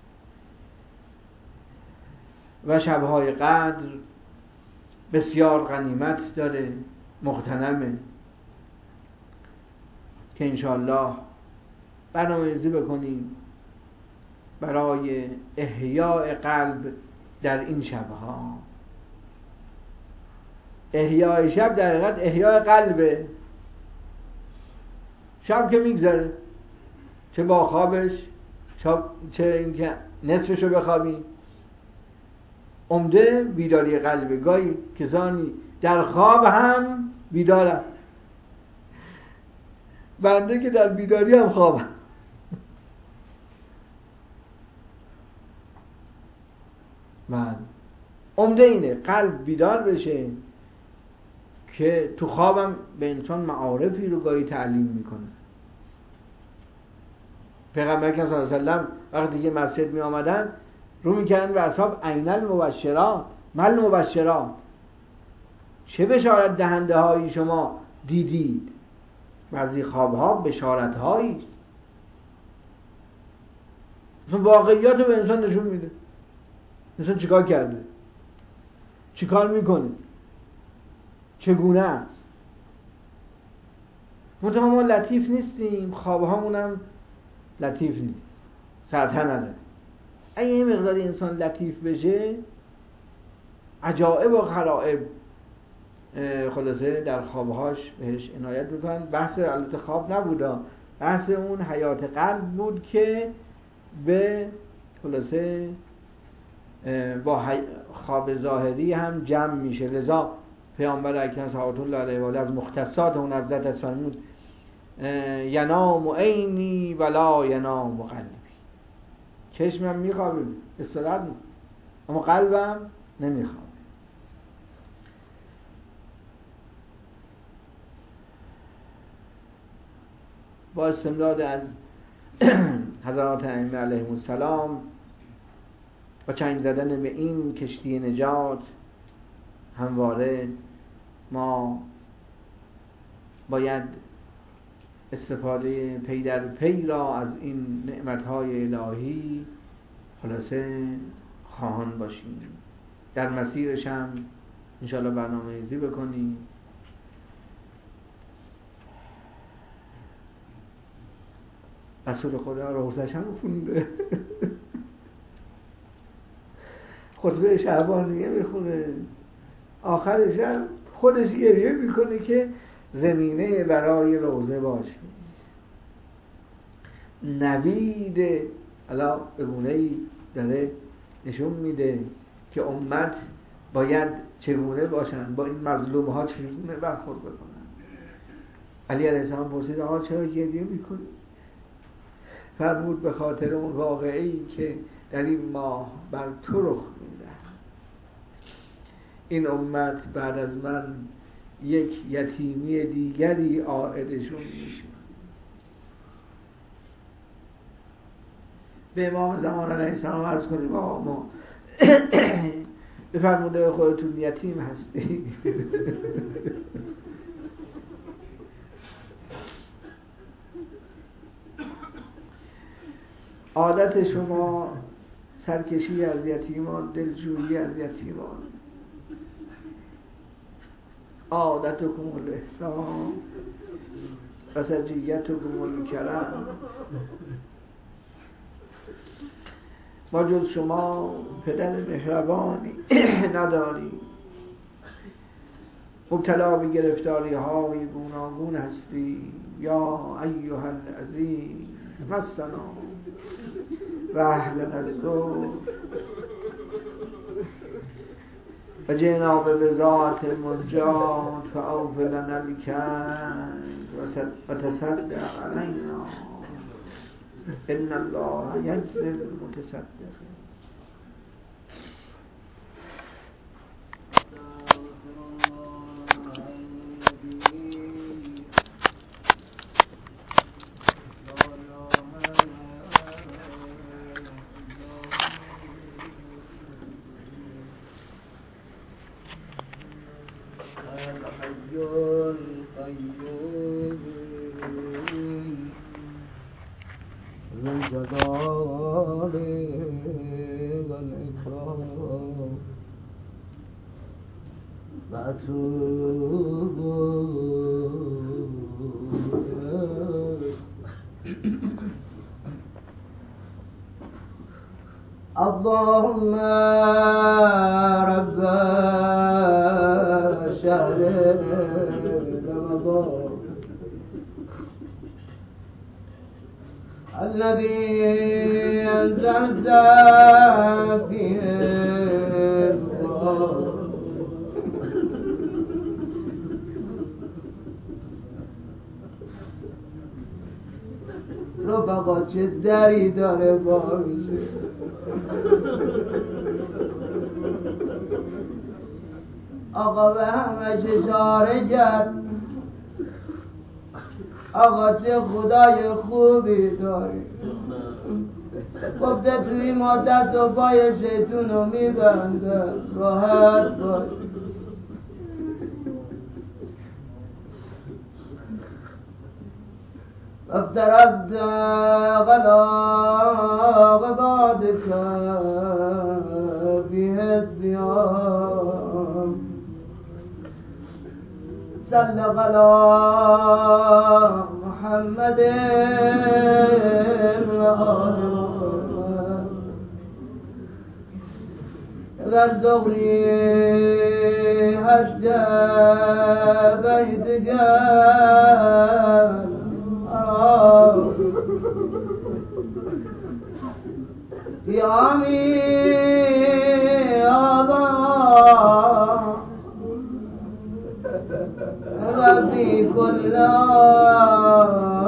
و شب‌های قدر بسیار غنیمت داره، مغتنمه که انشاءالله برنامه‌ریزی بکنیم برای احیاء قلب در این شب‌ها. احیاء شب در حقیقت احیاء قلبه. شب که میگذره، چه با خوابش چه اینکه نصفشو بخوابی، عمده بیداری قلبه. گاهی کسانی در خواب هم بیدارن، بنده که در بیداری هم خوابم. من عمده اینه قلب بیدار بشه که تو خوابم به انسان معارفی رو گاهی تعلیم میکنه. پیغمبر صلی الله علیه وسلم وقتی که مسجد می آمدن رو میکردن به اصحاب عین المبشرات مل مبشرات، چه بشارت دهنده هایی شما دیدید؟ بعضی خواب ها بشارت هایی است. مثلا واقعیات رو به انسان نشون میده. انسان چیکار کرده، چیکار میکنه، چگونه است. منتها ما لطیف نیستیم، خواب هامونم لطیف نیست، سرطنه. اگه یه مقداری انسان لطیف بشه، عجائب و غرائب خلاصه در خوابهاش بهش عنایت میکنن. بحث البته خواب نبوده، بحث اون حیات قلب بود که به خلاصه با خواب ظاهری هم جمع میشه. لذا پیامبر اکرم صلوات الله علیه و آله از مختصات اون حضرت از فرمود ینام عینی ولا ینام قلبی. چشمم میخوابه، استراحت میکنه، اما قلبم نمیخوابه. با استمداد از حضرات ائمه علیهم السلام و چنگ زدن به این کشتی نجات، همواره ما باید استفاده پی در پی را از این نعمتهای الهی خلاصه خواهان باشیم. در مسیرش هم انشاءالله برنامه ریزی بکنیم. رسول خدا روزش هم خونده، خطبه شعبانیه میخونه، آخرش هم خودش گریه میکنه که زمینه برای روزه باشه. نوید الا به گونه‌ای داره نشون میده که امت باید چگونه باشن، با این مظلوم ها چگونه برخورد بکنن. علی علیه السلام پرسید آقا چرا گریه میکنی؟ فرمود به خاطر اون واقعه‌ای که در این ماه بر تو رخ میده. این امت بعد از من یک یتیمی دیگری عائدشون میشه. به امام زمان علیه السلام عرض کنیم آقا ما به فرموده خودتون یتیم هستی. عادت شما سرکشی از یتیمان، دلجویی از یتیمان. عادتکم الاحسان و سجیتکم الکرم. ما جز شما پدر مهربانی نداریم. مبتلا به گرفتاری های گوناگون هستی. یا ایها العزیز مسنا و اهلنا الضر و جئنا ببضاعة مزجاة فأوف لنا الكيل و تصدق علینا ان الله یجزی المتصدقین. اللهم رب شهر رمضان الذي أنزلت فيه القرآن رفقا چه دری داره باشه، آقا به همش اشاره کرد. آقا چه خدای خوبی داری، گفته توی ما دست و پای شیطون رو میبنده، راحت باش. افترضت غلاق بعدك فيه الصيام صل على محمد وآل محمد وارزقني حج بيتك يا أمي أبا ربي كله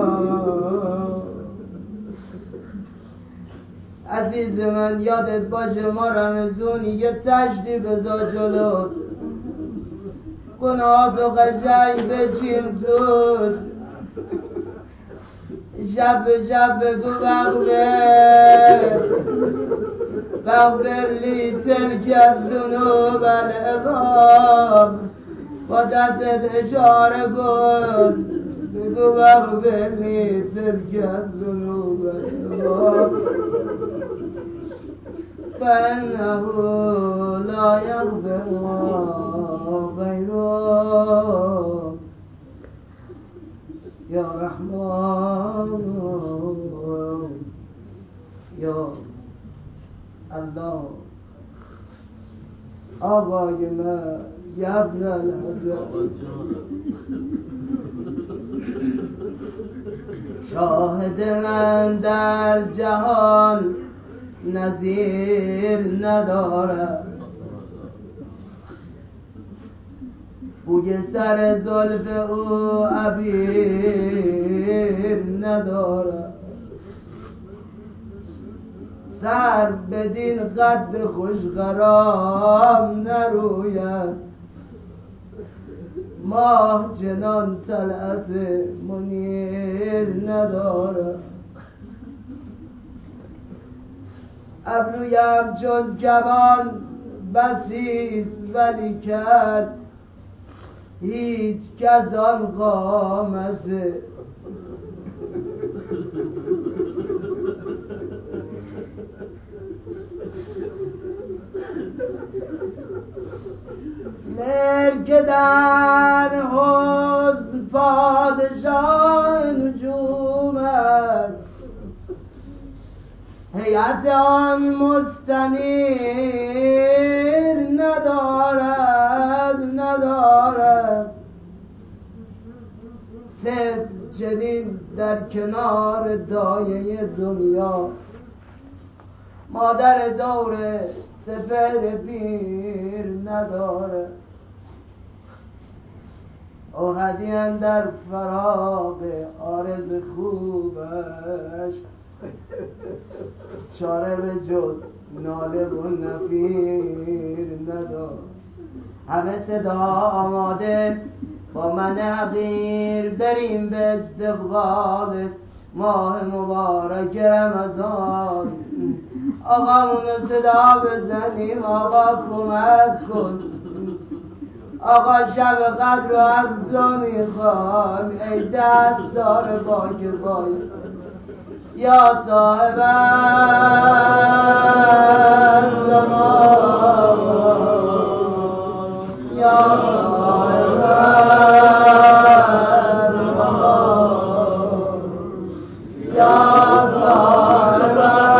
عزیز من یادت باشه ما رمزونی یه تشتی بذار جلوت، گناهاتو قشنگ بچین توش، شب به شب بگو بغفر بغفر لی تلک الذنوب العظام، با دستت اشاره کن بگو بغفر لی تلک الذنوب العظام فإنه لا يغفر غيره یا رحمان یا الله. آقای من یبن الحسن شاهد من در جهان نظیر ندارد، بوی سر زلف او عبیر ندارد، سر بدین قد خوشخرام نروید، ماه چنان طلعت منیر ندارد، ابرویم چون کمان بسیست ولیکن هیچ کس آن قامت مهر که در حسن پادشاه نجوم است، هیئت آن مستنیر ندارد ندارد، طفل چنین در کنار دایه دنیا، مادر دور سپهر پیر نداره. اوحدی اندر فراق عارض خوبش چاره به جز ناله و نفیر نداره. همه صدا آماده با من حقیر بریم به استقبال ماه مبارک رمضان. آقامونو صدا بزنیم آقا کمک کن، آقا شب قدر رو از تو میخوام، ای دستار باک باید یا صاحب زمان، یا صاحب زمان، یا صاحب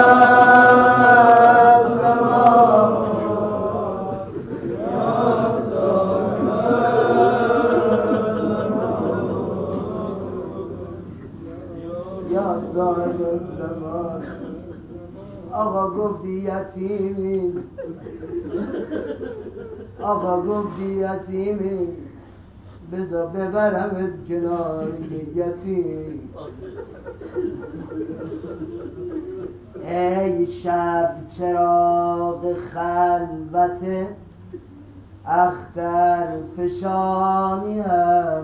زمان. آقا گفتی یتیمی، آقا گفتی یتیمی، بذار ببرمت کنار یتیم. ای شب چراغ خلوت اختر فشانیم،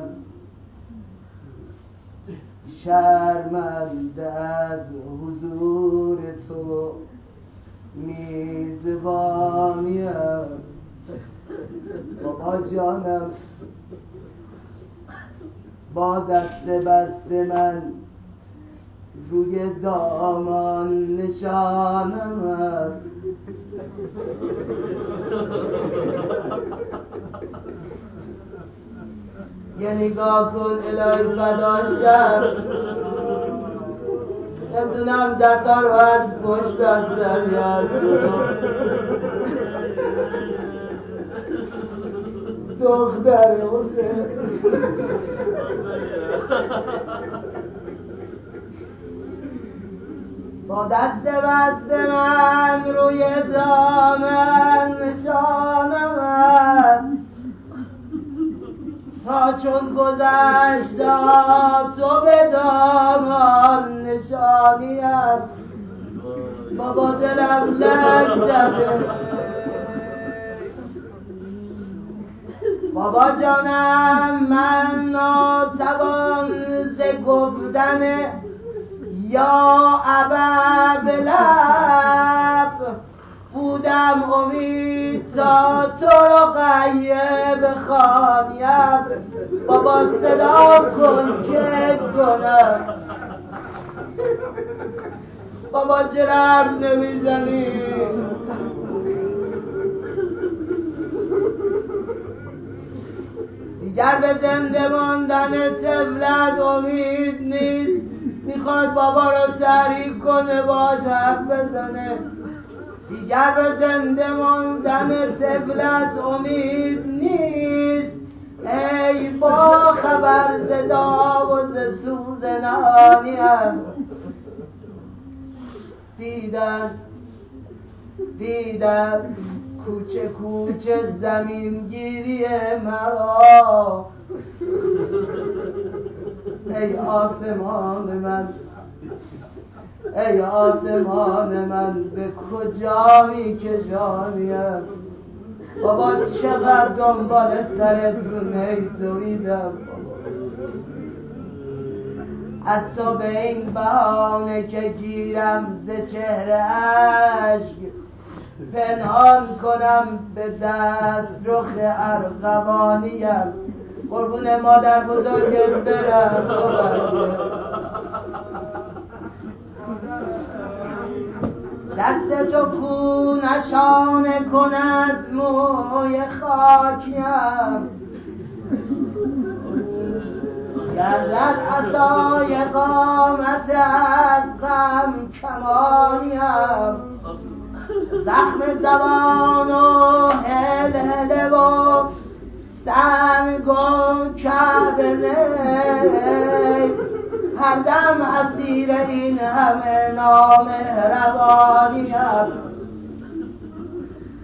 شرمنده از حضور تو میزبانیم. بابا جانم با دست بست من روی دامان نشانمت، یه نگاه کن الهی فداشم، نمیدونم دستا رو از پشت بستم یا از دختر حسین. با دست بست من روی دامن نشانمت، تا چون گذشت تو به دامان نشانیم. بابا دلم لک زده، بابا جانم من ناتوان ز گفتن یا ابا به لب، بودم امید تا تو رو غیب خوانیم. بابا صدا کن که کنم، بابا چرا نمیزنی؟ دیگر به زنده ماندن طفلت امید نیست، میخواد بابا رو تحریک کنه باش حرف بزنه. دیگر به زنده ماندن طفلت امید نیست، ای با خبر ز داغ و ز سوز نهانیم. دیدن دیدن کوچه کوچه زمین گیری مرا، ای آسمان من، ای آسمان من به کجا می کشانیم. بابا چقدر دنبال سرت دونه دویدم، از تو به این بهانه که گیرم ز چهره اشک، پنهان کنم به دست رخ ارغوانیم. قربون مادر بزرگت برم دست تو کو نشانه کند موی خاکیم، گردد عصای قامت از غم کمانیم. زخم زبان و هلهله و سنگ و کعبه نی، هر دم اسیر این همه نامهربانیم.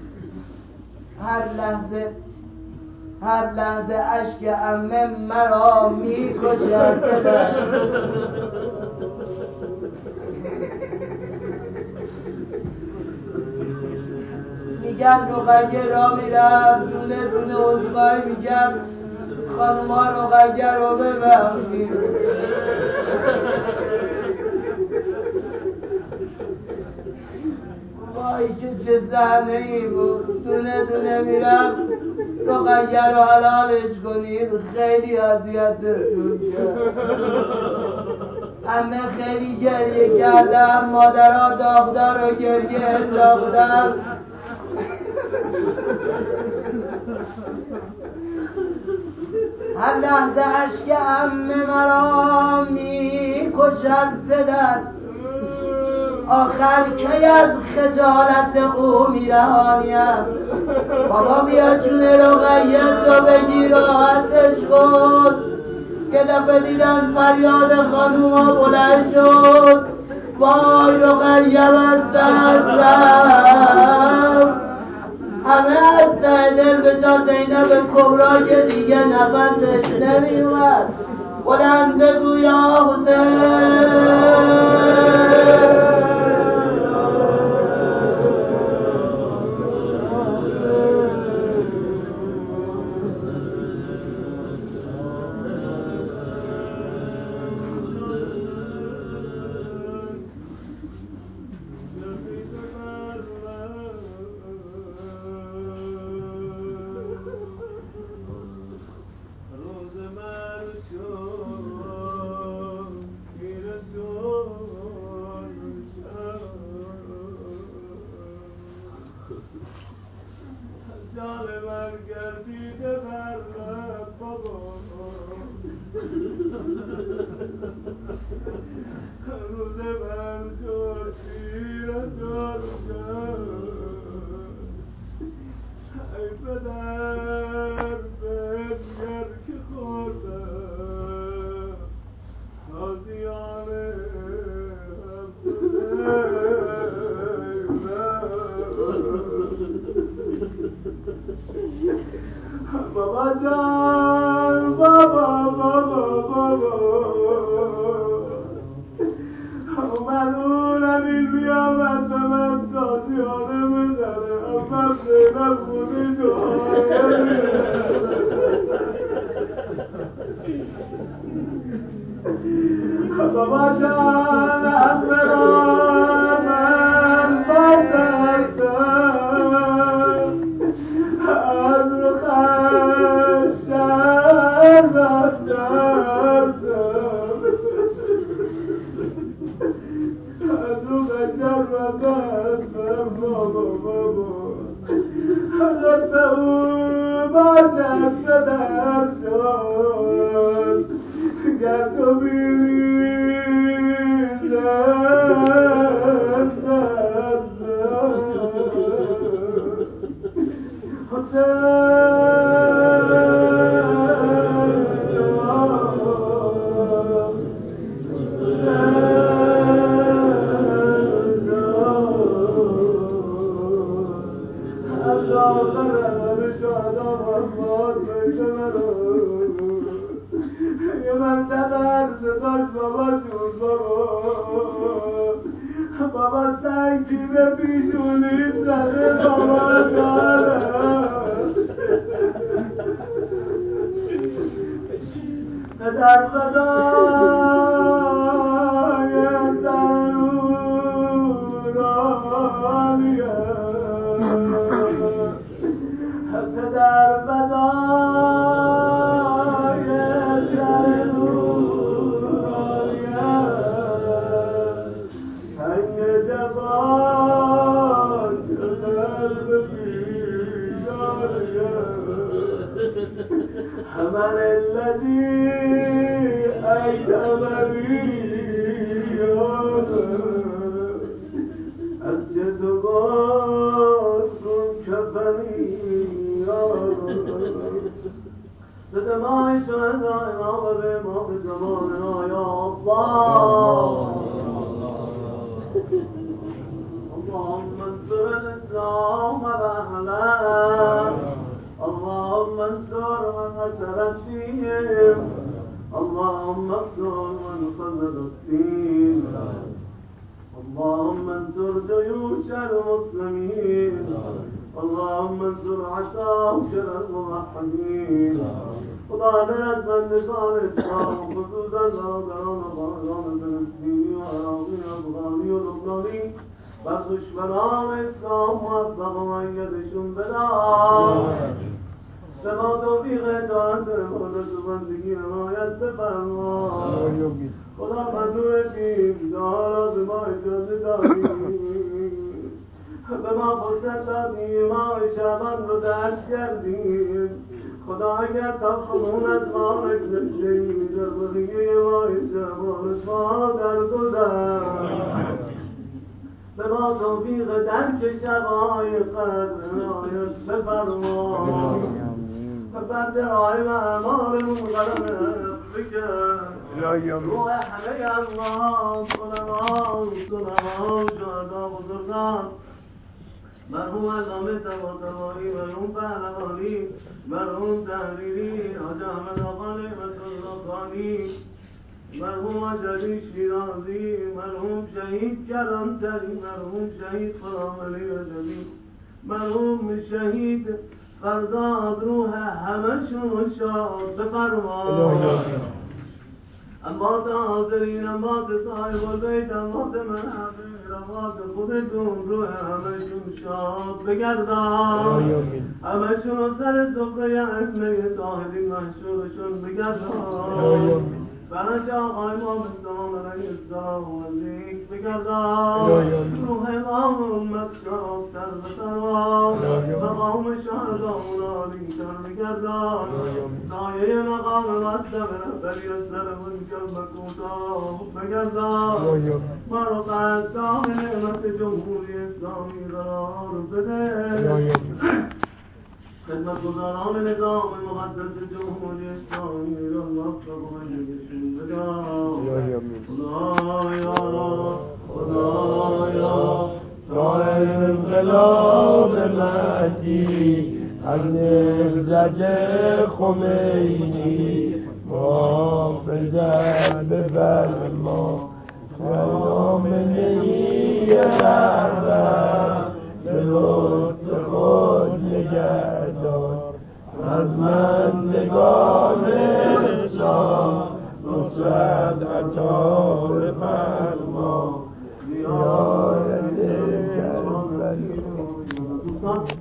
هر لحظه هر لحظه اشک عمه مرا میکشد پدر. میگن رقیه را میرفت دونه دونه عذرخواهی میکرد خانوما رقیه رو ببخشید. وای که چه صحنه ای بود. دونه دونه میرفت رقیه رو حلالش کنید، خیلی اذیتتون کرد. همه خیلی گریه کردم، مادرها داغدار و گریه انداختم. هر لحظه اشک عمه مرا میکشد پدر. آخر کی از خجالت او میرهانیم. بابا بیا جون رقیه تو بگیر راحتش کن. که دفعه دیدن فریاد خانوما بلند شد، وای رقیه بسته از رفت. همه از ته دل به جا زینب کبرا که دیگه نفسش نمی اومد بلند بگو یا حسین. بابا جان بابا بابا بابا مدونم این بیامد به من تازیانه بزنه. اما زینب خودی جوانه بابا جان همه را من بازردم از رو خشم رفتم از رو خشم رفتم بابا بابا لطف او باشد پدر جان گر تو بیری بابا سنگی به پیشونی زده بابا جانم پدر فدای سر نورانیه پدر فدای سر نورانیه سنگ جوان شدن به پیشانیه همن الذی ایتمنی از چه تو باز کن کفنی بده مای شهدای ما و به ما به زماننا یا الله اللهم انصر الاسلام و اهله المسلمين اللهم انصر عشاق الموحدين خدا از بندگان اسلام خصوصا برادران و بازان فلسطینی و عراقی و افغانی و لبنانی بر دشمنان اسلام موفق و مؤیدشون بدار به ما توفیق اطاعت عبادت و بندگی عنایت بفرما خدا ممنونتیم که حالا به ما اجازه دادیم به ما فرصت دادیم ما شعبان رو درک کردیم خدا اگر تا خمون از ما نگذشتیم در بقیه ما شعبان ما در گذر به ما توفیق درک شبای قدر عنایت بفرما و بر جرائم اعمالمون غلبه بکن روح همه الله علما سلما شهدا بزرگان مرحوم علامه طباطبایی مرحوم پهلوانی مرحوم تحریری حاج احمد آقا نعمت الله خانی مرحوم جلی شیرازی مرحوم شهید کلانتری مرحوم شهید خراملی رجبی مرحوم شهید فرزاد روح همه شون شاد بفرما اموات حاضرین اموات صاحب البیت اموات من امیر اموات خودتون روح همه شون شاد بگردان همه شون سر سفره ائمه طاهرین محشورشون بگردان بنش آقای امام اسلام علیه السلام و ذکر بگردان روح امام امت شافتر بفرما مقام شهدا منالی تر بگردان سایه مقام مقدم رهبری سر منکر مکوتا بگردان ما رو قدام نعمت جمهوری اسلامی قرار بده خدمت گزاران نظام مقدس جمهوری اسلامی را موفق و مجلسون بدار خدایا خدایا تا انقلاب مهدی از نهضت خمینی محافظت ببر ما خامنه‌ای رهبر به لطف خود نگهدار از من